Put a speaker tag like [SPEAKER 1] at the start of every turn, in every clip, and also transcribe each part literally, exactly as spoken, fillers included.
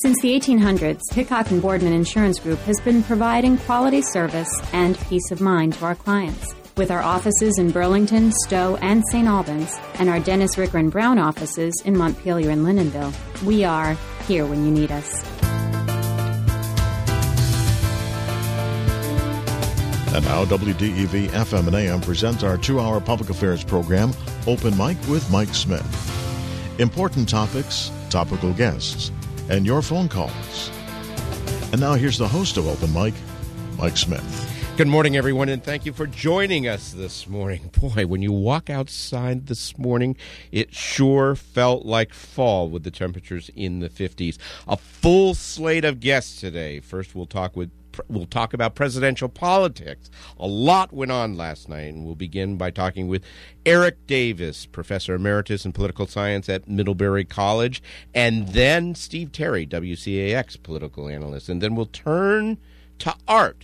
[SPEAKER 1] Since the eighteen hundreds, Hickok and Boardman Insurance Group has been providing quality service and peace of mind to our clients. With our offices in Burlington, Stowe, and Saint Albans, and our Dennis Ricker and Brown offices in Montpelier and Lyndonville, we are here when you need us.
[SPEAKER 2] And now W D E V F M and A M presents our two-hour public affairs program, Open Mic with Mike Smith. Important topics, topical guests, and your phone calls. And now here's the host of Open Mic, Mike Smith.
[SPEAKER 3] Good morning, everyone, and thank you for joining us this morning. Boy, when you walk outside this morning, it sure felt like fall with the temperatures in the fifties. A full slate of guests today. First, we'll talk with We'll talk about presidential politics. A lot went on last night, and we'll begin by talking with Eric Davis, Professor Emeritus in Political Science at Middlebury College, and then Steve Terry, W C A X political analyst. And then we'll turn to art,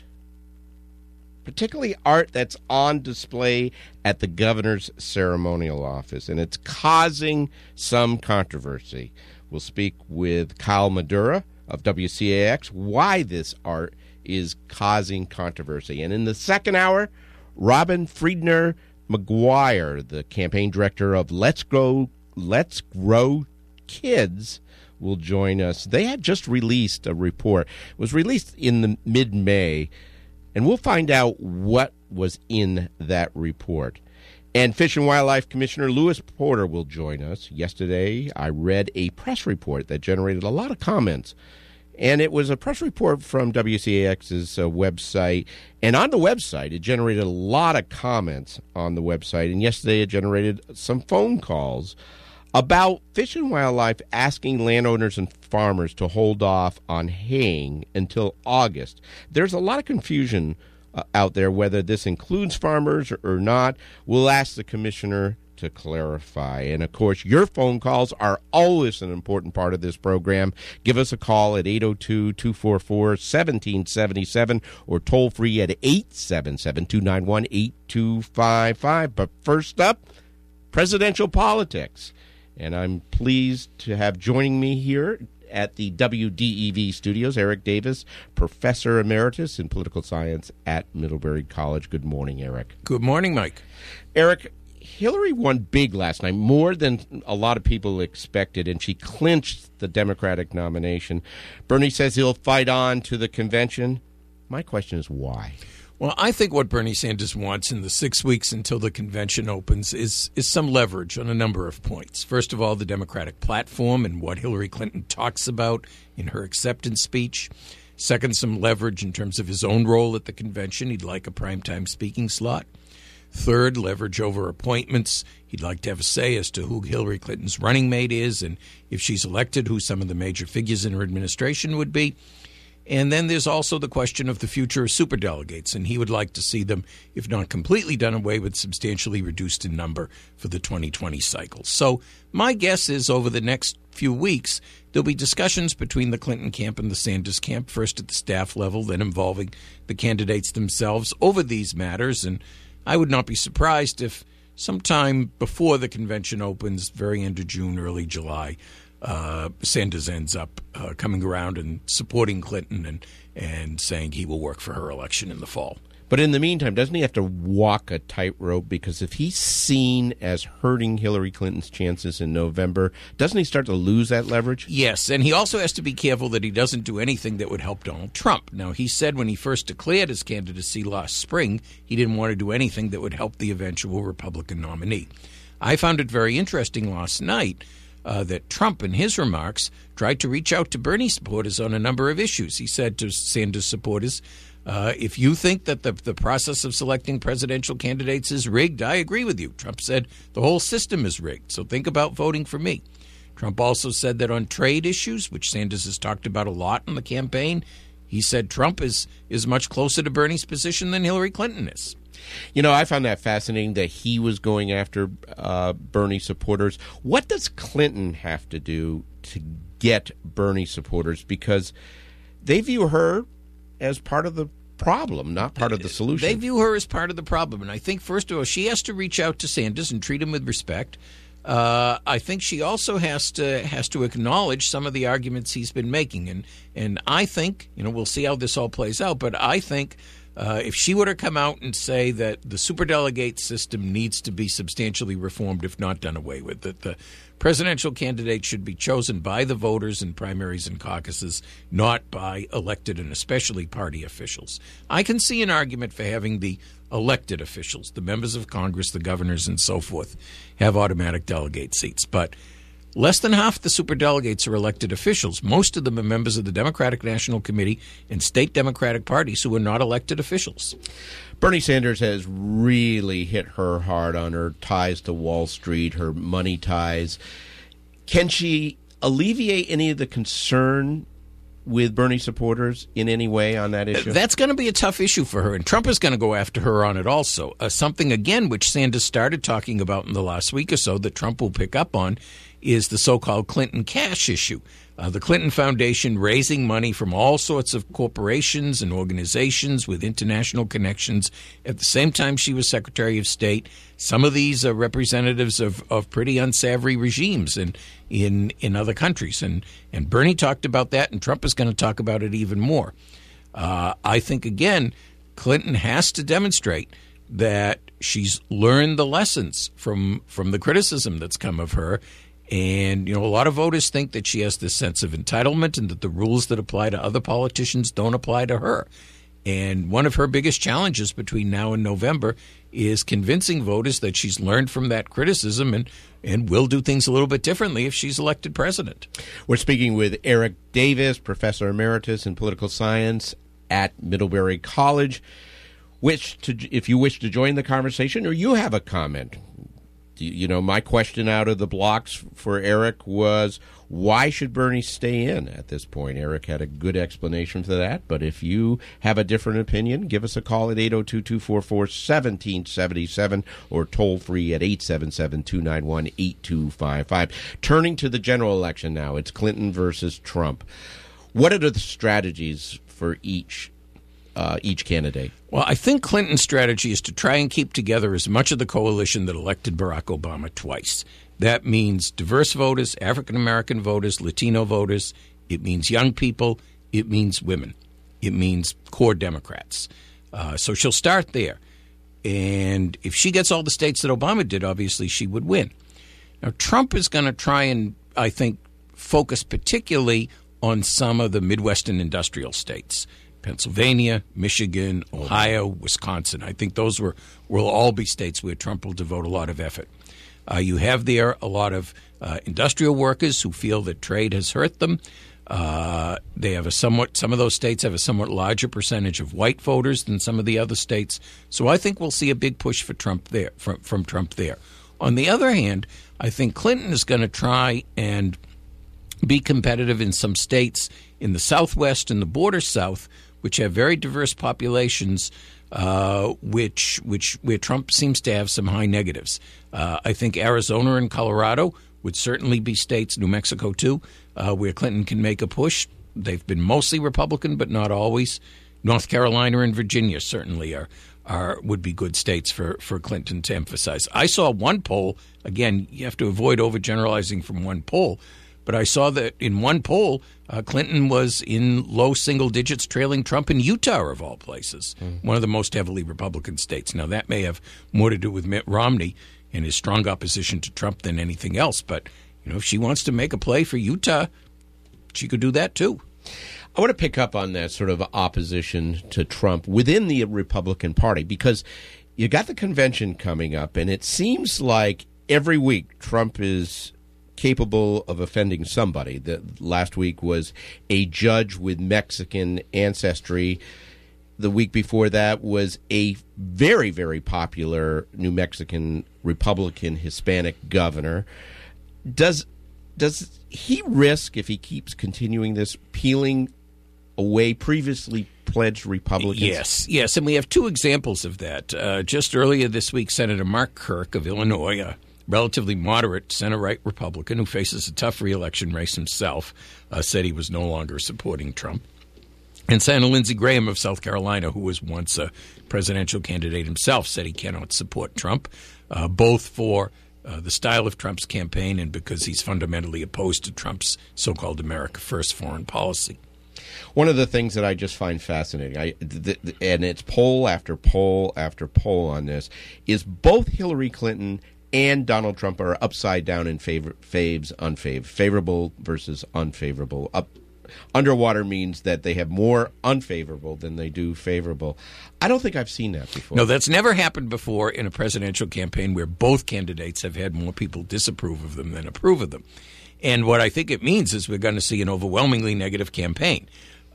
[SPEAKER 3] particularly art that's on display at the governor's ceremonial office, and it's causing some controversy. We'll speak with Kyle Madura of W C A X, why this art is causing controversy. And in the second hour, Robin Friedner McGuire, the campaign director of Let's Grow, Let's Grow Kids, will join us. They had just released a report. It was released in the mid-May, and we'll find out what was in that report. And Fish and Wildlife Commissioner Lewis Porter will join us. Yesterday, I read a press report that generated a lot of comments. And it was a press report from W C A X's uh, website. And on the website, it generated a lot of comments on the website. And yesterday, it generated some phone calls about Fish and Wildlife asking landowners and farmers to hold off on haying until August. There's a lot of confusion uh, out there whether this includes farmers or, or not. We'll ask the commissioner to clarify. And, of course, your phone calls are always an important part of this program. Give us a call at eight oh two, two four four, one seven seven seven or toll free at eight seven seven, two nine one, eight two five five. But first up, presidential politics. And I'm pleased to have joining me here at the W D E V studios, Eric Davis, Professor Emeritus in Political Science at Middlebury College. Good morning, Eric.
[SPEAKER 4] Good morning, Mike.
[SPEAKER 3] Eric, Hillary won big last night, more than a lot of people expected, and she clinched the Democratic nomination. Bernie says he'll fight on to the convention. My question is why?
[SPEAKER 4] Well, I think what Bernie Sanders wants in the six weeks until the convention opens is, is some leverage on a number of points. First of all, the Democratic platform and what Hillary Clinton talks about in her acceptance speech. Second, some leverage in terms of his own role at the convention. He'd like a primetime speaking slot. Third, leverage over appointments. He'd like to have a say as to who Hillary Clinton's running mate is and if she's elected, who some of the major figures in her administration would be. And then there's also the question of the future of superdelegates, and he would like to see them, if not completely done away with, substantially reduced in number for the twenty twenty cycle. So my guess is over the next few weeks, there'll be discussions between the Clinton camp and the Sanders camp, first at the staff level, then involving the candidates themselves over these matters. And I would not be surprised if sometime before the convention opens, very end of June, early July, uh, Sanders ends up uh, coming around and supporting Clinton and, and saying he will work for her election in the fall.
[SPEAKER 3] But in the meantime, doesn't he have to walk a tightrope? Because if he's seen as hurting Hillary Clinton's chances in November, doesn't he start to lose that leverage?
[SPEAKER 4] Yes, and he also has to be careful that he doesn't do anything that would help Donald Trump. Now, he said when he first declared his candidacy last spring, he didn't want to do anything that would help the eventual Republican nominee. I found it very interesting last night uh, that Trump, in his remarks, tried to reach out to Bernie supporters on a number of issues. He said to Sanders supporters, Uh, if you think that the, the process of selecting presidential candidates is rigged, I agree with you. Trump said the whole system is rigged, so think about voting for me. Trump also said that on trade issues, which Sanders has talked about a lot in the campaign, he said Trump is, is much closer to Bernie's position than Hillary Clinton is.
[SPEAKER 3] You know, I found that fascinating that he was going after uh, Bernie supporters. What does Clinton have to do to get Bernie supporters? Because they view her as part of the problem, not part of the solution.
[SPEAKER 4] They view her as part of the problem. And I think, first of all, she has to reach out to Sanders and treat him with respect. uh, I think she also has to has to acknowledge some of the arguments he's been making. And and I think, you know, we'll see how this all plays out, but I think uh, if she were to come out and say that the superdelegate system needs to be substantially reformed, if not done away with, that the presidential candidate should be chosen by the voters in primaries and caucuses, not by elected and especially party officials, I can see an argument for having the elected officials, the members of Congress, the governors, and so forth, have automatic delegate seats. But less than half the superdelegates are elected officials. Most of them are members of the Democratic National Committee and state Democratic parties who are not elected officials.
[SPEAKER 3] Bernie Sanders has really hit her hard on her ties to Wall Street, her money ties. Can she alleviate any of the concern with Bernie supporters in any way on that issue?
[SPEAKER 4] That's going to be a tough issue for her, and Trump is going to go after her on it also. Uh, something, again, which Sanders started talking about in the last week or so that Trump will pick up on is the so-called Clinton cash issue. Uh, the Clinton Foundation raising money from all sorts of corporations and organizations with international connections at the same time she was Secretary of State. Some of these are representatives of, of pretty unsavory regimes in in, in other countries. And, and Bernie talked about that, and Trump is going to talk about it even more. Uh, I think, again, Clinton has to demonstrate that she's learned the lessons from from the criticism that's come of her. And, you know, a lot of voters think that she has this sense of entitlement and that the rules that apply to other politicians don't apply to her. And one of her biggest challenges between now and November is convincing voters that she's learned from that criticism and, and will do things a little bit differently if she's elected president.
[SPEAKER 3] We're speaking with Eric Davis, Professor Emeritus in Political Science at Middlebury College. Which, to, if you wish to join the conversation or you have a comment, you know, my question out of the blocks for Eric was, why should Bernie stay in at this point? Eric had a good explanation for that, but if you have a different opinion, give us a call at eight oh two, two four four, one seven seven seven or toll free at eight seven seven, two nine one, eight two five five. Turning to the general election now, it's Clinton versus Trump. What are the strategies for each Uh, each candidate?
[SPEAKER 4] Well, I think Clinton's strategy is to try and keep together as much of the coalition that elected Barack Obama twice. That means diverse voters, African-American voters, Latino voters. It means young people. It means women. It means core Democrats. Uh, so she'll start there. And if she gets all the states that Obama did, obviously she would win. Now, Trump is going to try and, I think, focus particularly on some of the Midwestern industrial states. Pennsylvania, Michigan, Ohio, Wisconsin. I think those were will all be states where Trump will devote a lot of effort. Uh, you have there a lot of uh, industrial workers who feel that trade has hurt them. Uh, they have a somewhat. Some of those states have a somewhat larger percentage of white voters than some of the other states. So I think we'll see a big push for Trump there from from Trump there. On the other hand, I think Clinton is going to try and be competitive in some states in the Southwest and the border South, which have very diverse populations, uh, which which where Trump seems to have some high negatives. Uh, I think Arizona and Colorado would certainly be states, New Mexico too, uh, where Clinton can make a push. They've been mostly Republican, but not always. North Carolina and Virginia certainly are are would be good states for, for Clinton to emphasize. I saw one poll, again, you have to avoid overgeneralizing from one poll, but I saw that in one poll, uh, Clinton was in low single digits, trailing Trump in Utah, of all places, mm. one of the most heavily Republican states. Now, that may have more to do with Mitt Romney and his strong opposition to Trump than anything else. But, you know, if she wants to make a play for Utah, she could do that, too.
[SPEAKER 3] I want to pick up on that sort of opposition to Trump within the Republican Party, because you got the convention coming up, and it seems like every week Trump is capable of offending somebody. The last week was a judge with Mexican ancestry. The week before that was a very, very popular New Mexican Republican Hispanic governor. Does does he risk, if he keeps continuing this, peeling away previously pledged Republicans?
[SPEAKER 4] Yes, yes, and we have two examples of that. Uh, just earlier this week, Senator Mark Kirk of Illinois, a relatively moderate center-right Republican who faces a tough re-election race himself, uh, said he was no longer supporting Trump. And Senator Lindsey Graham of South Carolina, who was once a presidential candidate himself, said he cannot support Trump, uh, both for uh, the style of Trump's campaign and because he's fundamentally opposed to Trump's so-called America First foreign policy.
[SPEAKER 3] One of the things that I just find fascinating, I, th- th- and it's poll after poll after poll on this, is both Hillary Clinton and Donald Trump are upside down in favor, faves, unfav, favorable versus unfavorable. Up, underwater means that they have more unfavorable than they do favorable. I don't think I've seen that before.
[SPEAKER 4] No, that's never happened before in a presidential campaign where both candidates have had more people disapprove of them than approve of them. And what I think it means is we're going to see an overwhelmingly negative campaign.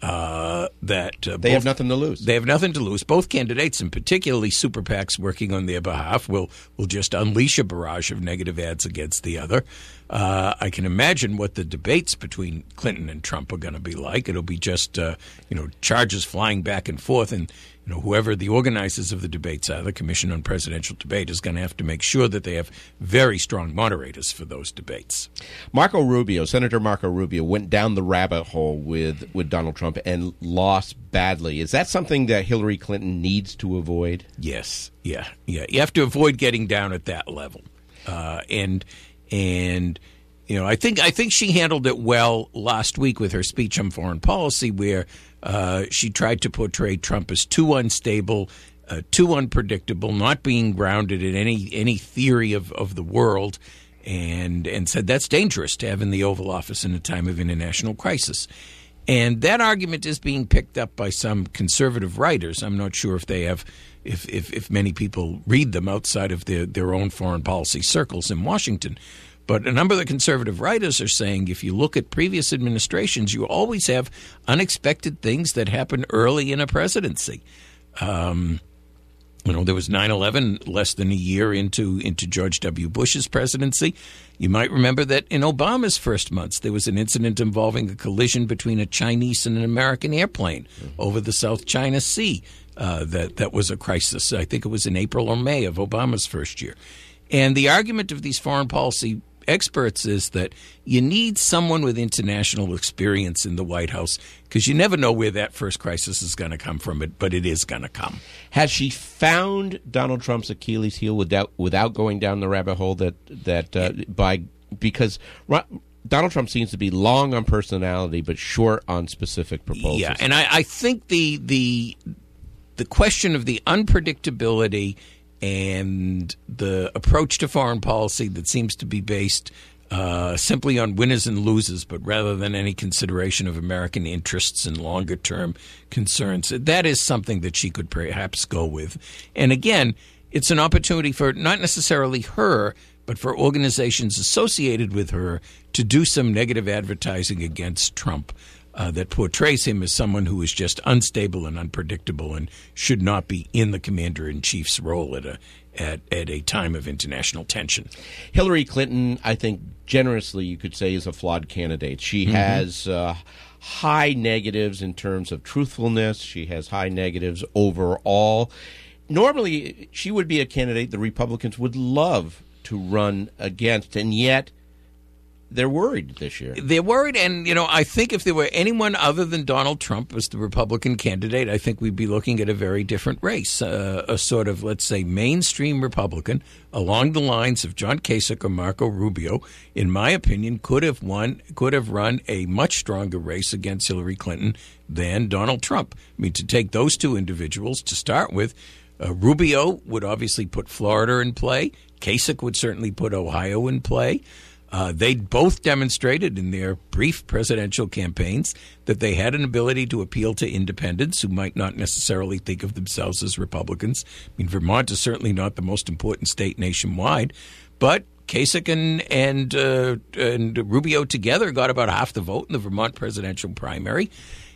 [SPEAKER 4] Uh, that uh,
[SPEAKER 3] they
[SPEAKER 4] both,
[SPEAKER 3] have nothing to lose.
[SPEAKER 4] They have nothing to lose. Both candidates, and particularly super PACs working on their behalf, will will just unleash a barrage of negative ads against the other. Uh, I can imagine what the debates between Clinton and Trump are going to be like. It'll be just uh, you know charges flying back and forth, and you know whoever the organizers of the debates are, the Commission on Presidential Debate, is going to have to make sure that they have very strong moderators for those debates.
[SPEAKER 3] Marco Rubio, Senator Marco Rubio, went down the rabbit hole with with Donald Trump and lost badly. Is that something that Hillary Clinton needs to avoid?
[SPEAKER 4] Yes. Yeah. Yeah. You have to avoid getting down at that level. Uh, and and you know, I think I think she handled it well last week with her speech on foreign policy, where uh, she tried to portray Trump as too unstable, uh, too unpredictable, not being grounded in any any theory of, of the world, and and said that's dangerous to have in the Oval Office in a time of international crisis. And that argument is being picked up by some conservative writers. I'm not sure if they have, if if, if many people read them outside of their, their own foreign policy circles in Washington. But a number of the conservative writers are saying if you look at previous administrations, you always have unexpected things that happen early in a presidency. Um, you know, there was nine eleven less than a year into into George W. Bush's presidency. You might remember that in Obama's first months, there was an incident involving a collision between a Chinese and an American airplane over the South China Sea. Uh, that, that was a crisis. I think it was in April or May of Obama's first year. And the argument of these foreign policy experts is that you need someone with international experience in the White House because you never know where that first crisis is going to come from, but it is going to come.
[SPEAKER 3] Has she found Donald Trump's Achilles heel without without going down the rabbit hole that that uh, by because Donald Trump seems to be long on personality but short on specific proposals?
[SPEAKER 4] Yeah, and I, I think the the the question of the unpredictability and the approach to foreign policy that seems to be based uh, simply on winners and losers, but rather than any consideration of American interests and longer-term concerns, that is something that she could perhaps go with. And again, it's an opportunity for not necessarily her, but for organizations associated with her to do some negative advertising against Trump. Uh, that portrays him as someone who is just unstable and unpredictable and should not be in the commander-in-chief's role at a at, at a time of international tension.
[SPEAKER 3] Hillary Clinton, I think, generously you could say, is a flawed candidate. She mm-hmm. has uh, high negatives in terms of truthfulness. She has high negatives overall. Normally, she would be a candidate the Republicans would love to run against, and yet they're worried this year.
[SPEAKER 4] They're worried, and, you know, I think if there were anyone other than Donald Trump as the Republican candidate, I think we'd be looking at a very different race, uh, a sort of, let's say, mainstream Republican along the lines of John Kasich or Marco Rubio, in my opinion, could have won, could have run a much stronger race against Hillary Clinton than Donald Trump. I mean, to take those two individuals to start with, uh, Rubio would obviously put Florida in play. Kasich would certainly put Ohio in play. Uh, they both demonstrated in their brief presidential campaigns that they had an ability to appeal to independents who might not necessarily think of themselves as Republicans. I mean, Vermont is certainly not the most important state nationwide, but Kasich and and, uh, and Rubio together got about half the vote in the Vermont presidential primary.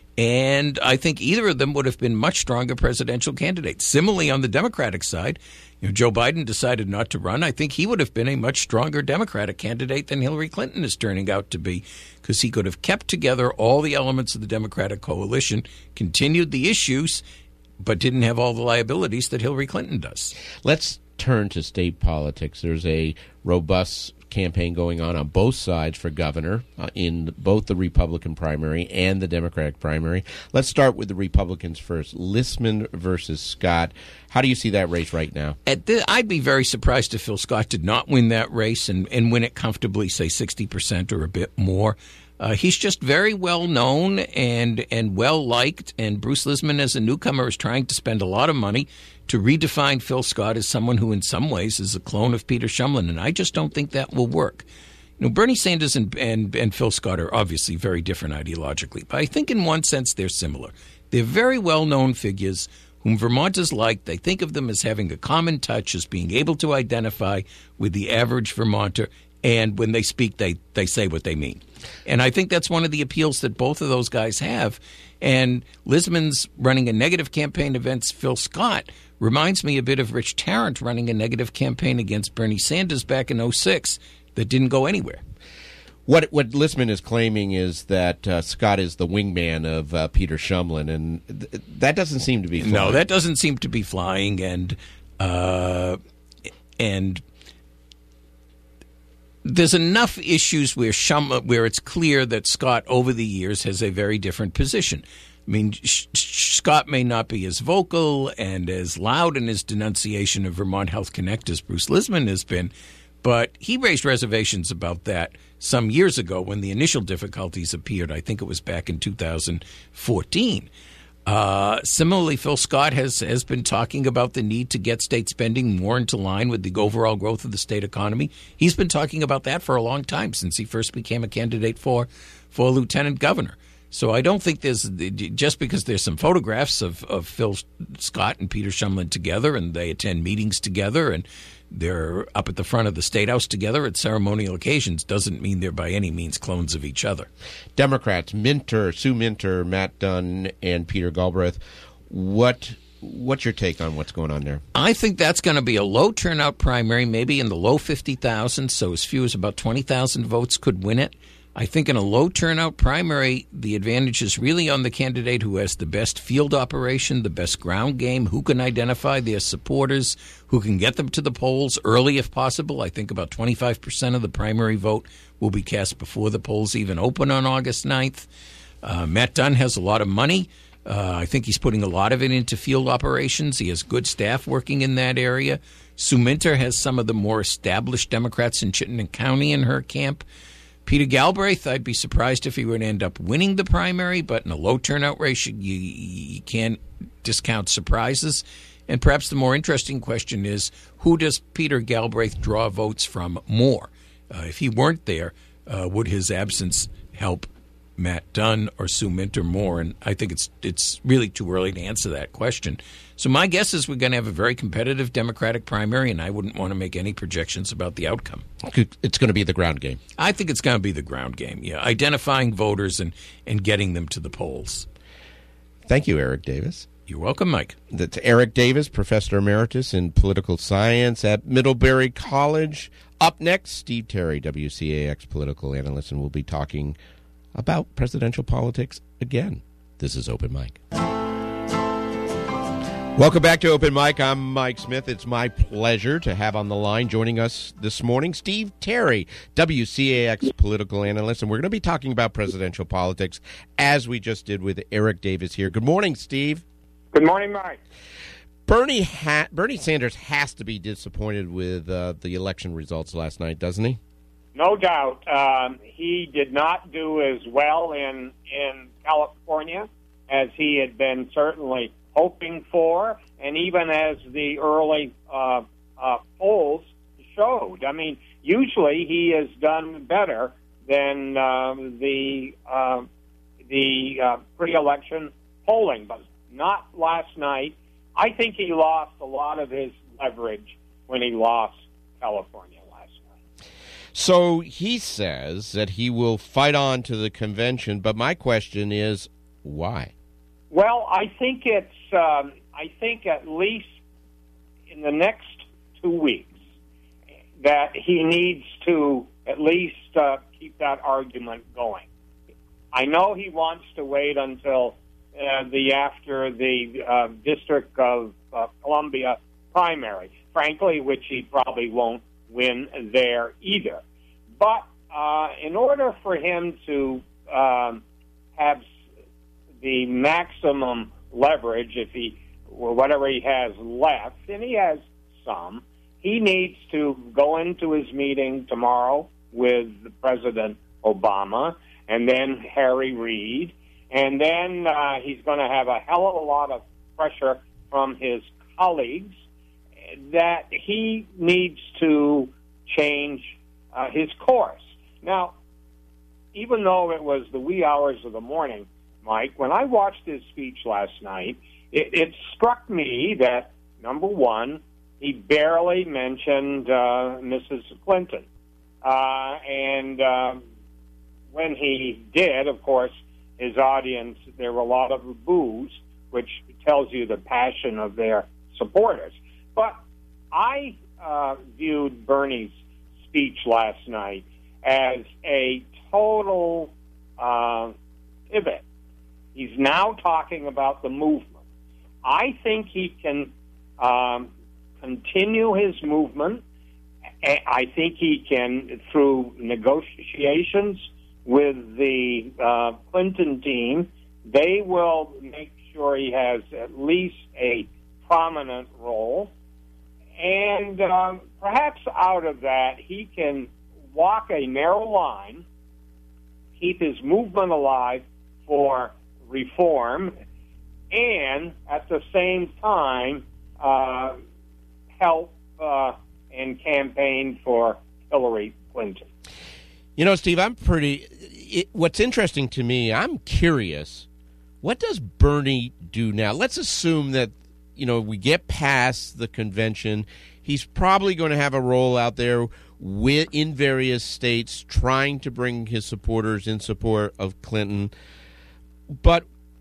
[SPEAKER 4] And I think either of them would have been much stronger presidential candidates. Similarly, on the Democratic side, if Joe Biden decided not to run, I think he would have been a much stronger Democratic candidate than Hillary Clinton is turning out to be, because he could have kept together all the elements of the Democratic coalition, continued the issues, but didn't have all the liabilities that Hillary Clinton does.
[SPEAKER 3] Let's turn to state politics. There's a robust campaign going on on both sides for governor uh, in both the Republican primary and the Democratic primary. Let's start with the Republicans first. Listman versus Scott. How do you see that race right now?
[SPEAKER 4] At the, I'd be very surprised if Phil Scott did not win that race and, and win it comfortably, say sixty percent or a bit more. Uh, he's just very well known and and well liked, and Bruce Lisman, as a newcomer, is trying to spend a lot of money to redefine Phil Scott as someone who, in some ways, is a clone of Peter Shumlin, and I just don't think that will work. You know, Bernie Sanders and, and and Phil Scott are obviously very different ideologically, but I think in one sense they're similar. They're very well known figures whom Vermonters like. They think of them as having a common touch, as being able to identify with the average Vermonter. And when they speak, they, they say what they mean. And I think that's one of the appeals that both of those guys have. And Lisman's running a negative campaign against Phil Scott reminds me a bit of Rich Tarrant running a negative campaign against Bernie Sanders back in oh six that didn't go anywhere.
[SPEAKER 3] What what Lisman is claiming is that uh, Scott is the wingman of uh, Peter Shumlin, and th- that doesn't seem to be flying.
[SPEAKER 4] No, that doesn't seem to be flying. And uh, and... There's enough issues where Shum, where it's clear that Scott, over the years, has a very different position. I mean, Sh- Sh- Scott may not be as vocal and as loud in his denunciation of Vermont Health Connect as Bruce Lisman has been, but he raised reservations about that some years ago when the initial difficulties appeared. I think it was back in two thousand fourteen. Uh, similarly, Phil Scott has, has been talking about the need to get state spending more into line with the overall growth of the state economy. He's been talking about that for a long time, since he first became a candidate for, for lieutenant governor. So I don't think there's, just because there's some photographs of, of Phil Scott and Peter Shumlin together, and they attend meetings together, and they're up at the front of the State House together at ceremonial occasions, doesn't mean they're by any means clones of each other.
[SPEAKER 3] Democrats, Minter, Sue Minter, Matt Dunn, and Peter Galbraith. What what's your take on what's going on there?
[SPEAKER 4] I think that's going to be a low turnout primary, maybe in the low fifty thousand, so as few as about twenty thousand votes could win it. I think in a low turnout primary, the advantage is really on the candidate who has the best field operation, the best ground game, who can identify their supporters, who can get them to the polls early if possible. I think about twenty-five percent of the primary vote will be cast before the polls even open on August ninth. Uh, Matt Dunn has a lot of money. Uh, I think he's putting a lot of it into field operations. He has good staff working in that area. Sue Minter has some of the more established Democrats in Chittenden County in her camp. Peter Galbraith, I'd be surprised if he would end up winning the primary, but in a low turnout race, you, you can't discount surprises. And perhaps the more interesting question is, who does Peter Galbraith draw votes from more? Uh, if he weren't there, uh, would his absence help Matt Dunn or Sue Minter more? And I think it's it's really too early to answer that question. So my guess is we're going to have a very competitive Democratic primary, and I wouldn't want to make any projections about the outcome.
[SPEAKER 3] It's going to be the ground game.
[SPEAKER 4] I think it's going to be the ground game, yeah, identifying voters and, and getting them to the polls.
[SPEAKER 3] Thank you, Eric Davis.
[SPEAKER 4] You're welcome, Mike.
[SPEAKER 3] That's Eric Davis, Professor Emeritus in Political Science at Middlebury College. Up next, Steve Terry, W C A X political analyst, and we'll be talking about presidential politics again. This is Open Mic. Welcome back to Open Mic. I'm Mike Smith. It's my pleasure to have on the line, joining us this morning, Steve Terry, W C A X political analyst, and we're going to be talking about presidential politics, as we just did with Eric Davis here. Good morning, Steve.
[SPEAKER 5] Good morning, Mike.
[SPEAKER 3] Bernie ha- Bernie Sanders has to be disappointed with uh, the election results last night, doesn't he?
[SPEAKER 5] No doubt. Um, he did not do as well in in California as he had been certainly hoping for, and even as the early uh, uh, polls showed. I mean, usually he has done better than uh, the uh, the uh, pre-election polling, but not last night. I think he lost a lot of his leverage when he lost California last night.
[SPEAKER 3] So he says that he will fight on to the convention, but my question is, why?
[SPEAKER 5] Well, I think it's, um, I think at least in the next two weeks that he needs to at least uh, keep that argument going. I know he wants to wait until uh, the after the uh, District of uh, Columbia primary, frankly, which he probably won't win there either. but uh, in order for him to um, have the maximum leverage, if he or whatever he has left, and he has some, he needs to go into his meeting tomorrow with President Obama and then Harry Reid, and then uh, he's going to have a hell of a lot of pressure from his colleagues that he needs to change uh, his course. Now, even though it was the wee hours of the morning, Mike, when I watched his speech last night, it, it struck me that, number one, he barely mentioned uh, Missus Clinton. Uh, and uh, when he did, of course, his audience, there were a lot of boos, which tells you the passion of their supporters. But I uh, viewed Bernie's speech last night as a total uh, pivot. He's now talking about the movement. I think he can um, continue his movement. I think he can, through negotiations with the uh, Clinton team, they will make sure he has at least a prominent role. And um, perhaps out of that, he can walk a narrow line, keep his movement alive for reform, and at the same time uh, help uh, and campaign for Hillary Clinton.
[SPEAKER 3] You know, Steve, I'm pretty... It, what's interesting to me, I'm curious, what does Bernie do now? Let's assume that, you know, we get past the convention. He's probably going to have a role out there with, in various states trying to bring his supporters in support of Clinton. But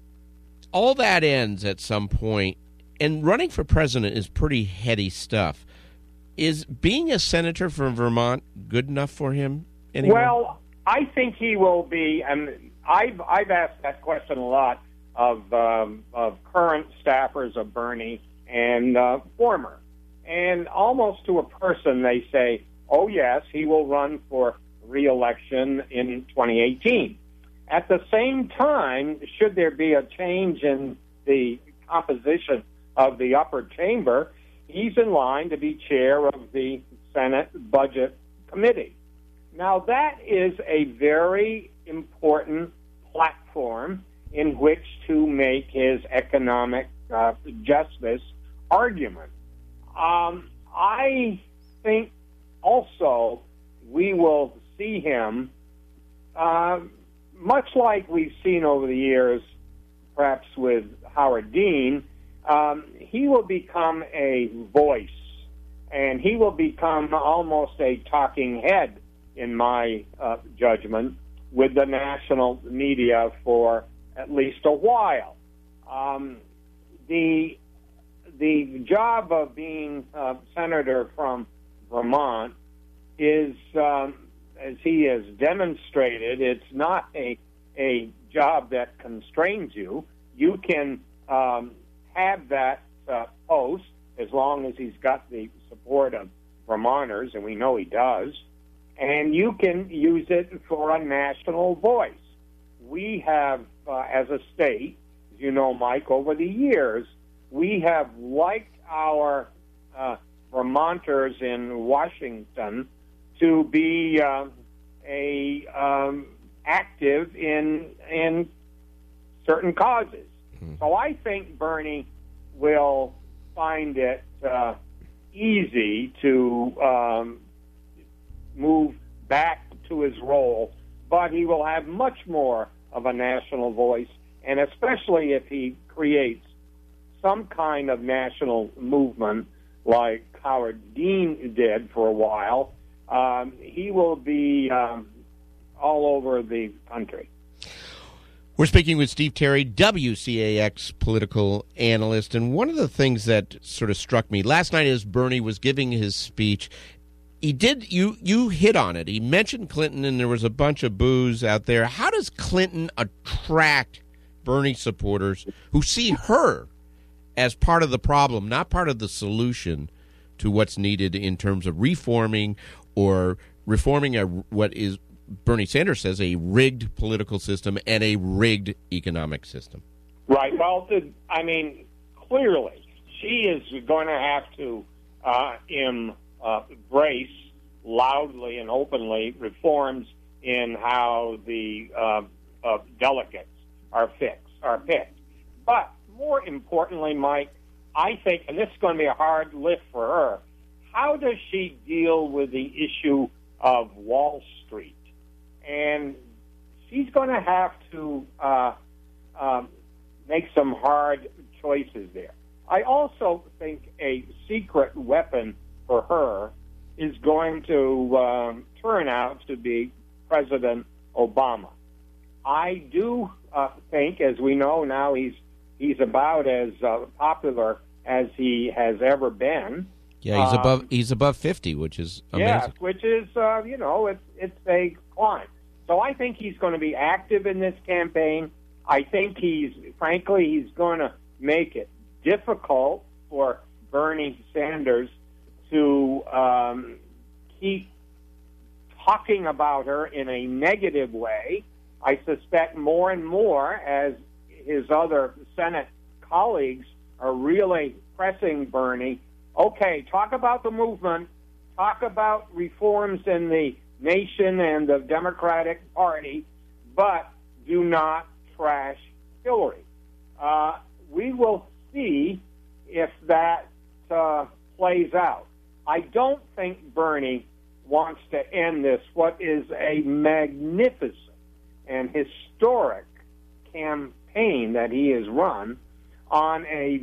[SPEAKER 3] all that ends at some point, and running for president is pretty heady stuff. Is being a senator from Vermont good enough for him anymore?
[SPEAKER 5] Well, I think he will be, and I've, I've asked that question a lot of, um, of current staffers of Bernie and uh, former. And almost to a person, they say, oh, yes, he will run for re-election in twenty eighteen. At the same time, should there be a change in the composition of the upper chamber, he's in line to be chair of the Senate Budget Committee. Now, that is a very important platform in which to make his economic uh, justice argument. Um, I think also we will see him, uh, much like we've seen over the years, perhaps with Howard Dean, um, he will become a voice, and he will become almost a talking head, in my uh, judgment, with the national media for at least a while. Um, the the job of being a senator from Vermont is, um, as he has demonstrated, it's not a a job that constrains you. You can um, have that uh, post as long as he's got the support of Vermonters, and we know he does, and you can use it for a national voice. We have, uh, as a state, as you know, Mike, over the years, we have liked our uh, Vermonters in Washington to be uh, a um, active in in certain causes. Mm-hmm. So I think Bernie will find it uh, easy to um, move back to his role, but he will have much more of a national voice, and especially if he creates some kind of national movement like Howard Dean did for a while, um, he will be um, all over the country.
[SPEAKER 3] We're speaking with Steve Terry, W C A X political analyst, and one of the things that sort of struck me last night as Bernie was giving his speech, he did, you, you hit on it. He mentioned Clinton, and there was a bunch of boos out there. How does Clinton attract Bernie supporters who see her as part of the problem, not part of the solution to what's needed in terms of reforming or reforming a what is Bernie Sanders says a rigged political system and a rigged economic system.
[SPEAKER 5] Right. Well, the, I mean, clearly she is going to have to uh, embrace loudly and openly reforms in how the uh, uh, delegates are fixed, are picked. But more importantly, Mike, I think, and this is going to be a hard lift for her, how does she deal with the issue of Wall Street? And she's going to have to uh, um, make some hard choices there. I also think a secret weapon for her is going to um, turn out to be President Obama. I do uh, think, as we know now, he's he's about as uh, popular as he has ever been.
[SPEAKER 3] Yeah, he's
[SPEAKER 5] um,
[SPEAKER 3] above he's above fifty, which is amazing.
[SPEAKER 5] Yeah, which is uh, you know it's it's a climb. So I think he's going to be active in this campaign. I think he's frankly he's going to make it difficult for Bernie Sanders to um, keep talking about her in a negative way. I suspect more and more as his other Senate colleagues are really pressing Bernie, okay, talk about the movement, talk about reforms in the nation and the Democratic Party, but do not trash Hillary. Uh, we will see if that uh, plays out. I don't think Bernie wants to end this, what is a magnificent and historic campaign that he has run, on a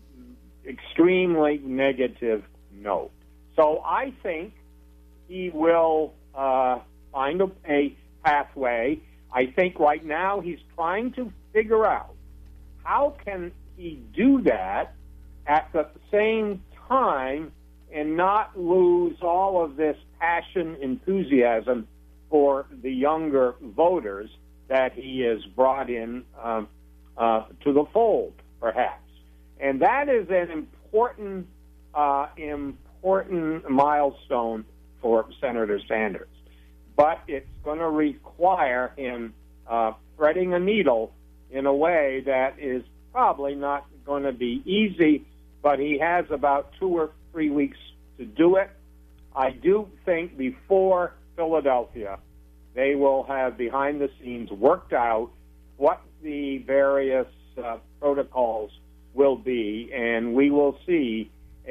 [SPEAKER 5] extremely negative note. So I think he will uh, find a, a pathway. I think right now he's trying to figure out how can he do that at the same time and not lose all of this passion, enthusiasm for the younger voters that he has brought in um, uh, to the fold, perhaps. And that is an important, uh, important milestone for Senator Sanders. But it's going to require him uh, threading a needle in a way that is probably not going to be easy, but he has about two or three weeks to do it. I do think before Philadelphia, they will have behind the scenes worked out what the various uh, protocols will be, and we will see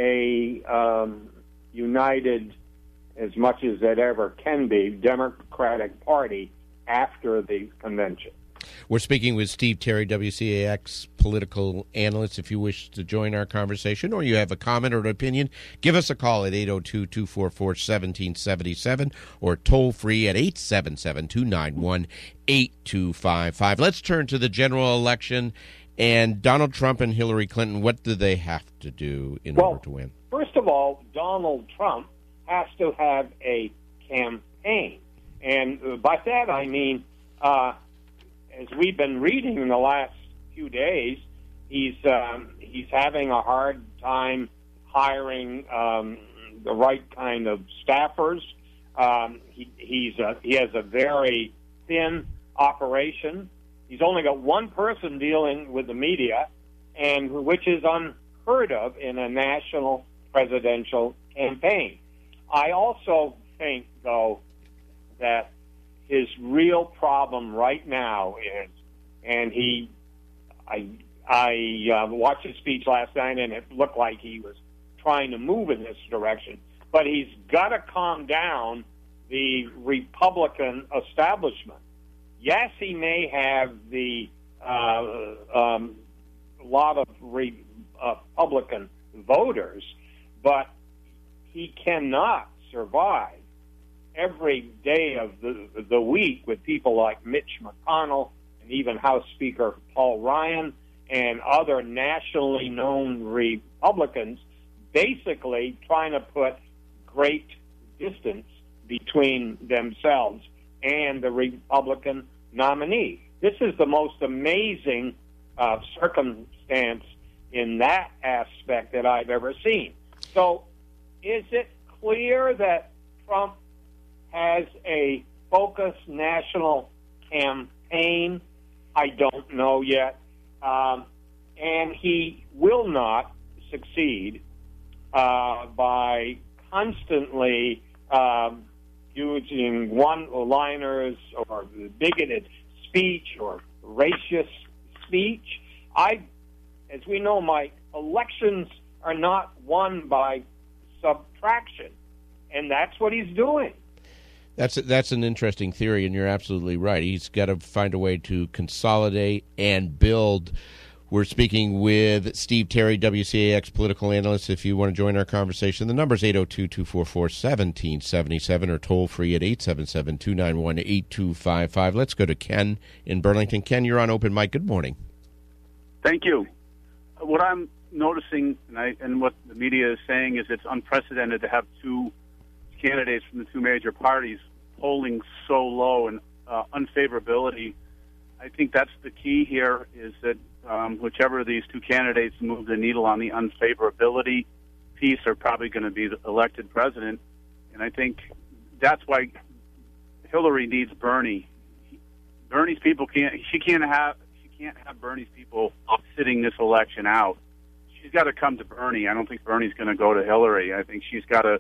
[SPEAKER 5] a um, united, as much as it ever can be, Democratic Party after the convention.
[SPEAKER 3] We're speaking with Steve Terry, W C A X political analyst. If you wish to join our conversation or you have a comment or an opinion, give us a call at eight oh two, two four four, one seven seven seven or toll free at eight seven seven, two nine one, eight two five five. Let's turn to the general election and Donald Trump and Hillary Clinton. What do they have to do in
[SPEAKER 5] well,
[SPEAKER 3] order to win?
[SPEAKER 5] First of all, Donald Trump has to have a campaign. And by that I mean, uh, as we've been reading in the last few days, he's um, he's having a hard time hiring um, the right kind of staffers. Um, he he's a, he has a very thin operation. He's only got one person dealing with the media, and which is unheard of in a national presidential campaign. I also think, though, that his real problem right now is, and he, I, I uh, watched his speech last night, and it looked like he was trying to move in this direction. But he's got to calm down the Republican establishment. Yes, he may have the uh, um, lot of re- uh, Republican voters, but he cannot survive every day of the the week with people like Mitch McConnell and even House Speaker Paul Ryan and other nationally known Republicans basically trying to put great distance between themselves and the Republican nominee. This is the most amazing uh, circumstance in that aspect that I've ever seen. So is it clear that Trump has a focused national campaign? I don't know yet. Um, and he will not succeed uh, by constantly um, using one-liners or bigoted speech or racist speech. I, as we know, Mike, elections are not won by subtraction, and that's what he's doing.
[SPEAKER 3] That's that's an interesting theory, and you're absolutely right. He's got to find a way to consolidate and build. We're speaking with Steve Terry, W C A X political analyst. If you want to join our conversation, the number is eight oh two, two four four, one seven seven seven or toll free at eight seven seven, two nine one, eight two five five. Let's go to Ken in Burlington. Ken, you're on Open Mic. Good morning.
[SPEAKER 6] Thank you. What I'm noticing, and, I, and what the media is saying, is it's unprecedented to have two candidates from the two major parties polling so low and uh, unfavorability. I think that's the key here, is that um, whichever of these two candidates move the needle on the unfavorability piece are probably going to be the elected president. And I think that's why Hillary needs Bernie. Bernie's people can't, she can't have, she can't have Bernie's people sitting this election out. She's got to come to Bernie. I don't think Bernie's going to go to Hillary. I think she's got to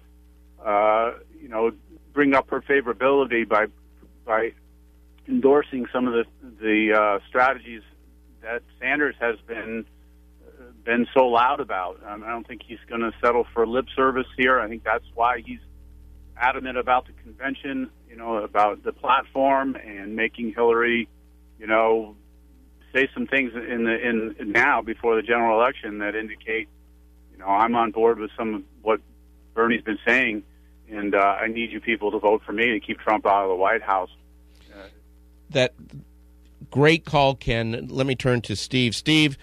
[SPEAKER 6] Uh, you know, bring up her favorability by by endorsing some of the the uh, strategies that Sanders has been uh, been so loud about. Um, I don't think he's going to settle for lip service here. I think that's why he's adamant about the convention, you know, about the platform and making Hillary, you know, say some things in the in now before the general election that indicate, you know, I'm on board with some of what Bernie's been saying. And uh, I need you people to vote for me to keep Trump out of the White House. Uh,
[SPEAKER 3] that great call, Ken. Let me turn to Steve. Steve,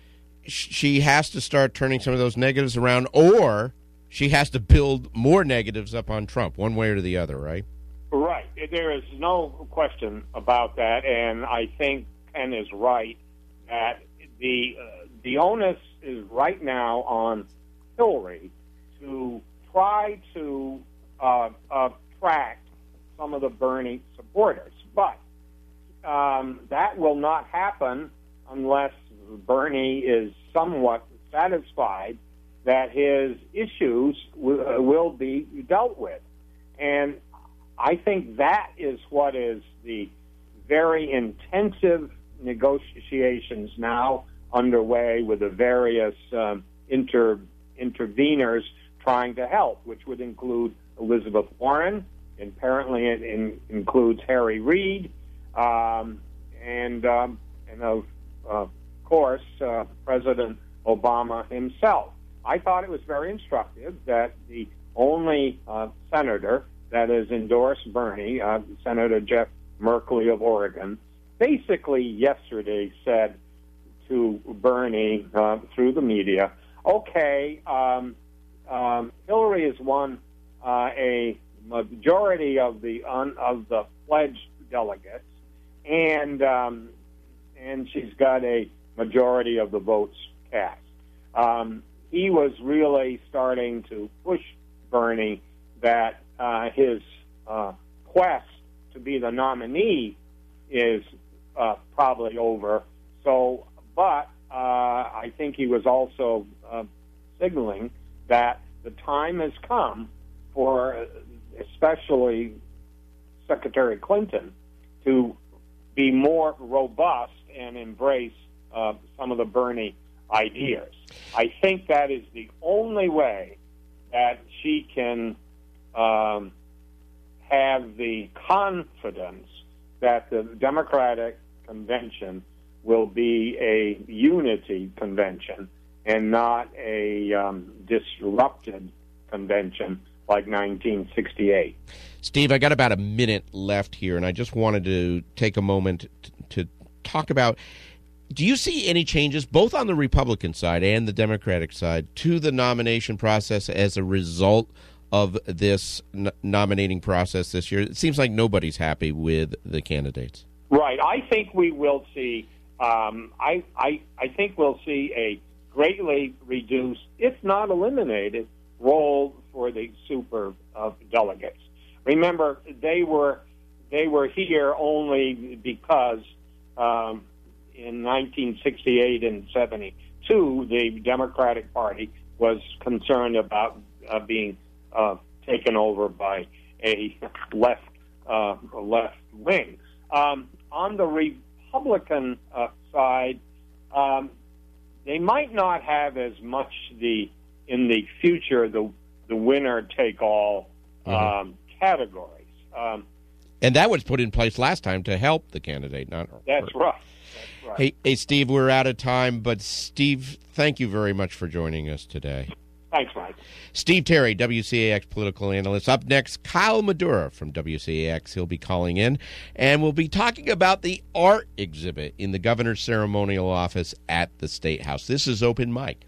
[SPEAKER 3] sh- she has to start turning some of those negatives around, or she has to build more negatives up on Trump, one way or the other, right?
[SPEAKER 5] Right. There is no question about that, and I think Ken is right that the uh, the onus is right now on Hillary to try to uh, attract some of the Bernie supporters. But um, that will not happen unless Bernie is somewhat satisfied that his issues w- uh, will be dealt with. And I think that is what is the very intensive negotiations now underway with the various um, inter interveners trying to help, which would include Elizabeth Warren, and apparently it in, includes Harry Reid, um, and um, and of uh, course uh, President Obama himself. I thought it was very instructive that the only uh, senator that has endorsed Bernie, uh, Senator Jeff Merkley of Oregon, basically yesterday said to Bernie uh, through the media, okay, um, um, Hillary has won uh, a majority of the un, of the pledged delegates, and um, and she's got a majority of the votes cast. Um, he was really starting to push Bernie that uh, his uh, quest to be the nominee is uh, probably over. So, but uh, I think he was also uh, signaling that the time has come for especially Secretary Clinton to be more robust and embrace uh, some of the Bernie ideas. I think that is the only way that she can um, have the confidence that the Democratic convention will be a unity convention and not a um, disrupted convention like nineteen sixty-eight.
[SPEAKER 3] Steve, I got about a minute left here, and I just wanted to take a moment to, to talk about, do you see any changes, both on the Republican side and the Democratic side, to the nomination process as a result of this n- nominating process this year? It seems like nobody's happy with the candidates.
[SPEAKER 5] Right. I think we will see, um, I, I, I think we'll see a greatly reduced, if not eliminated, role for the super uh, delegates. remember, they were they were here only because um, in nineteen sixty-eight and seventy-two, the Democratic Party was concerned about uh, being uh, taken over by a left uh, left wing. Um, on the Republican uh, side, um, they might not have as much the in the future the the winner take all um, mm-hmm. categories. Um,
[SPEAKER 3] and that was put in place last time to help the candidate, not
[SPEAKER 5] That's
[SPEAKER 3] her.
[SPEAKER 5] right. That's right.
[SPEAKER 3] Hey, hey, Steve, we're out of time, but Steve, thank you very much for joining us today.
[SPEAKER 5] Thanks, Mike.
[SPEAKER 3] Steve Terry, W C A X political analyst. Up next, Kyle Madura from W C A X. He'll be calling in, and we'll be talking about the art exhibit in the governor's ceremonial office at the State House. This is Open Mic.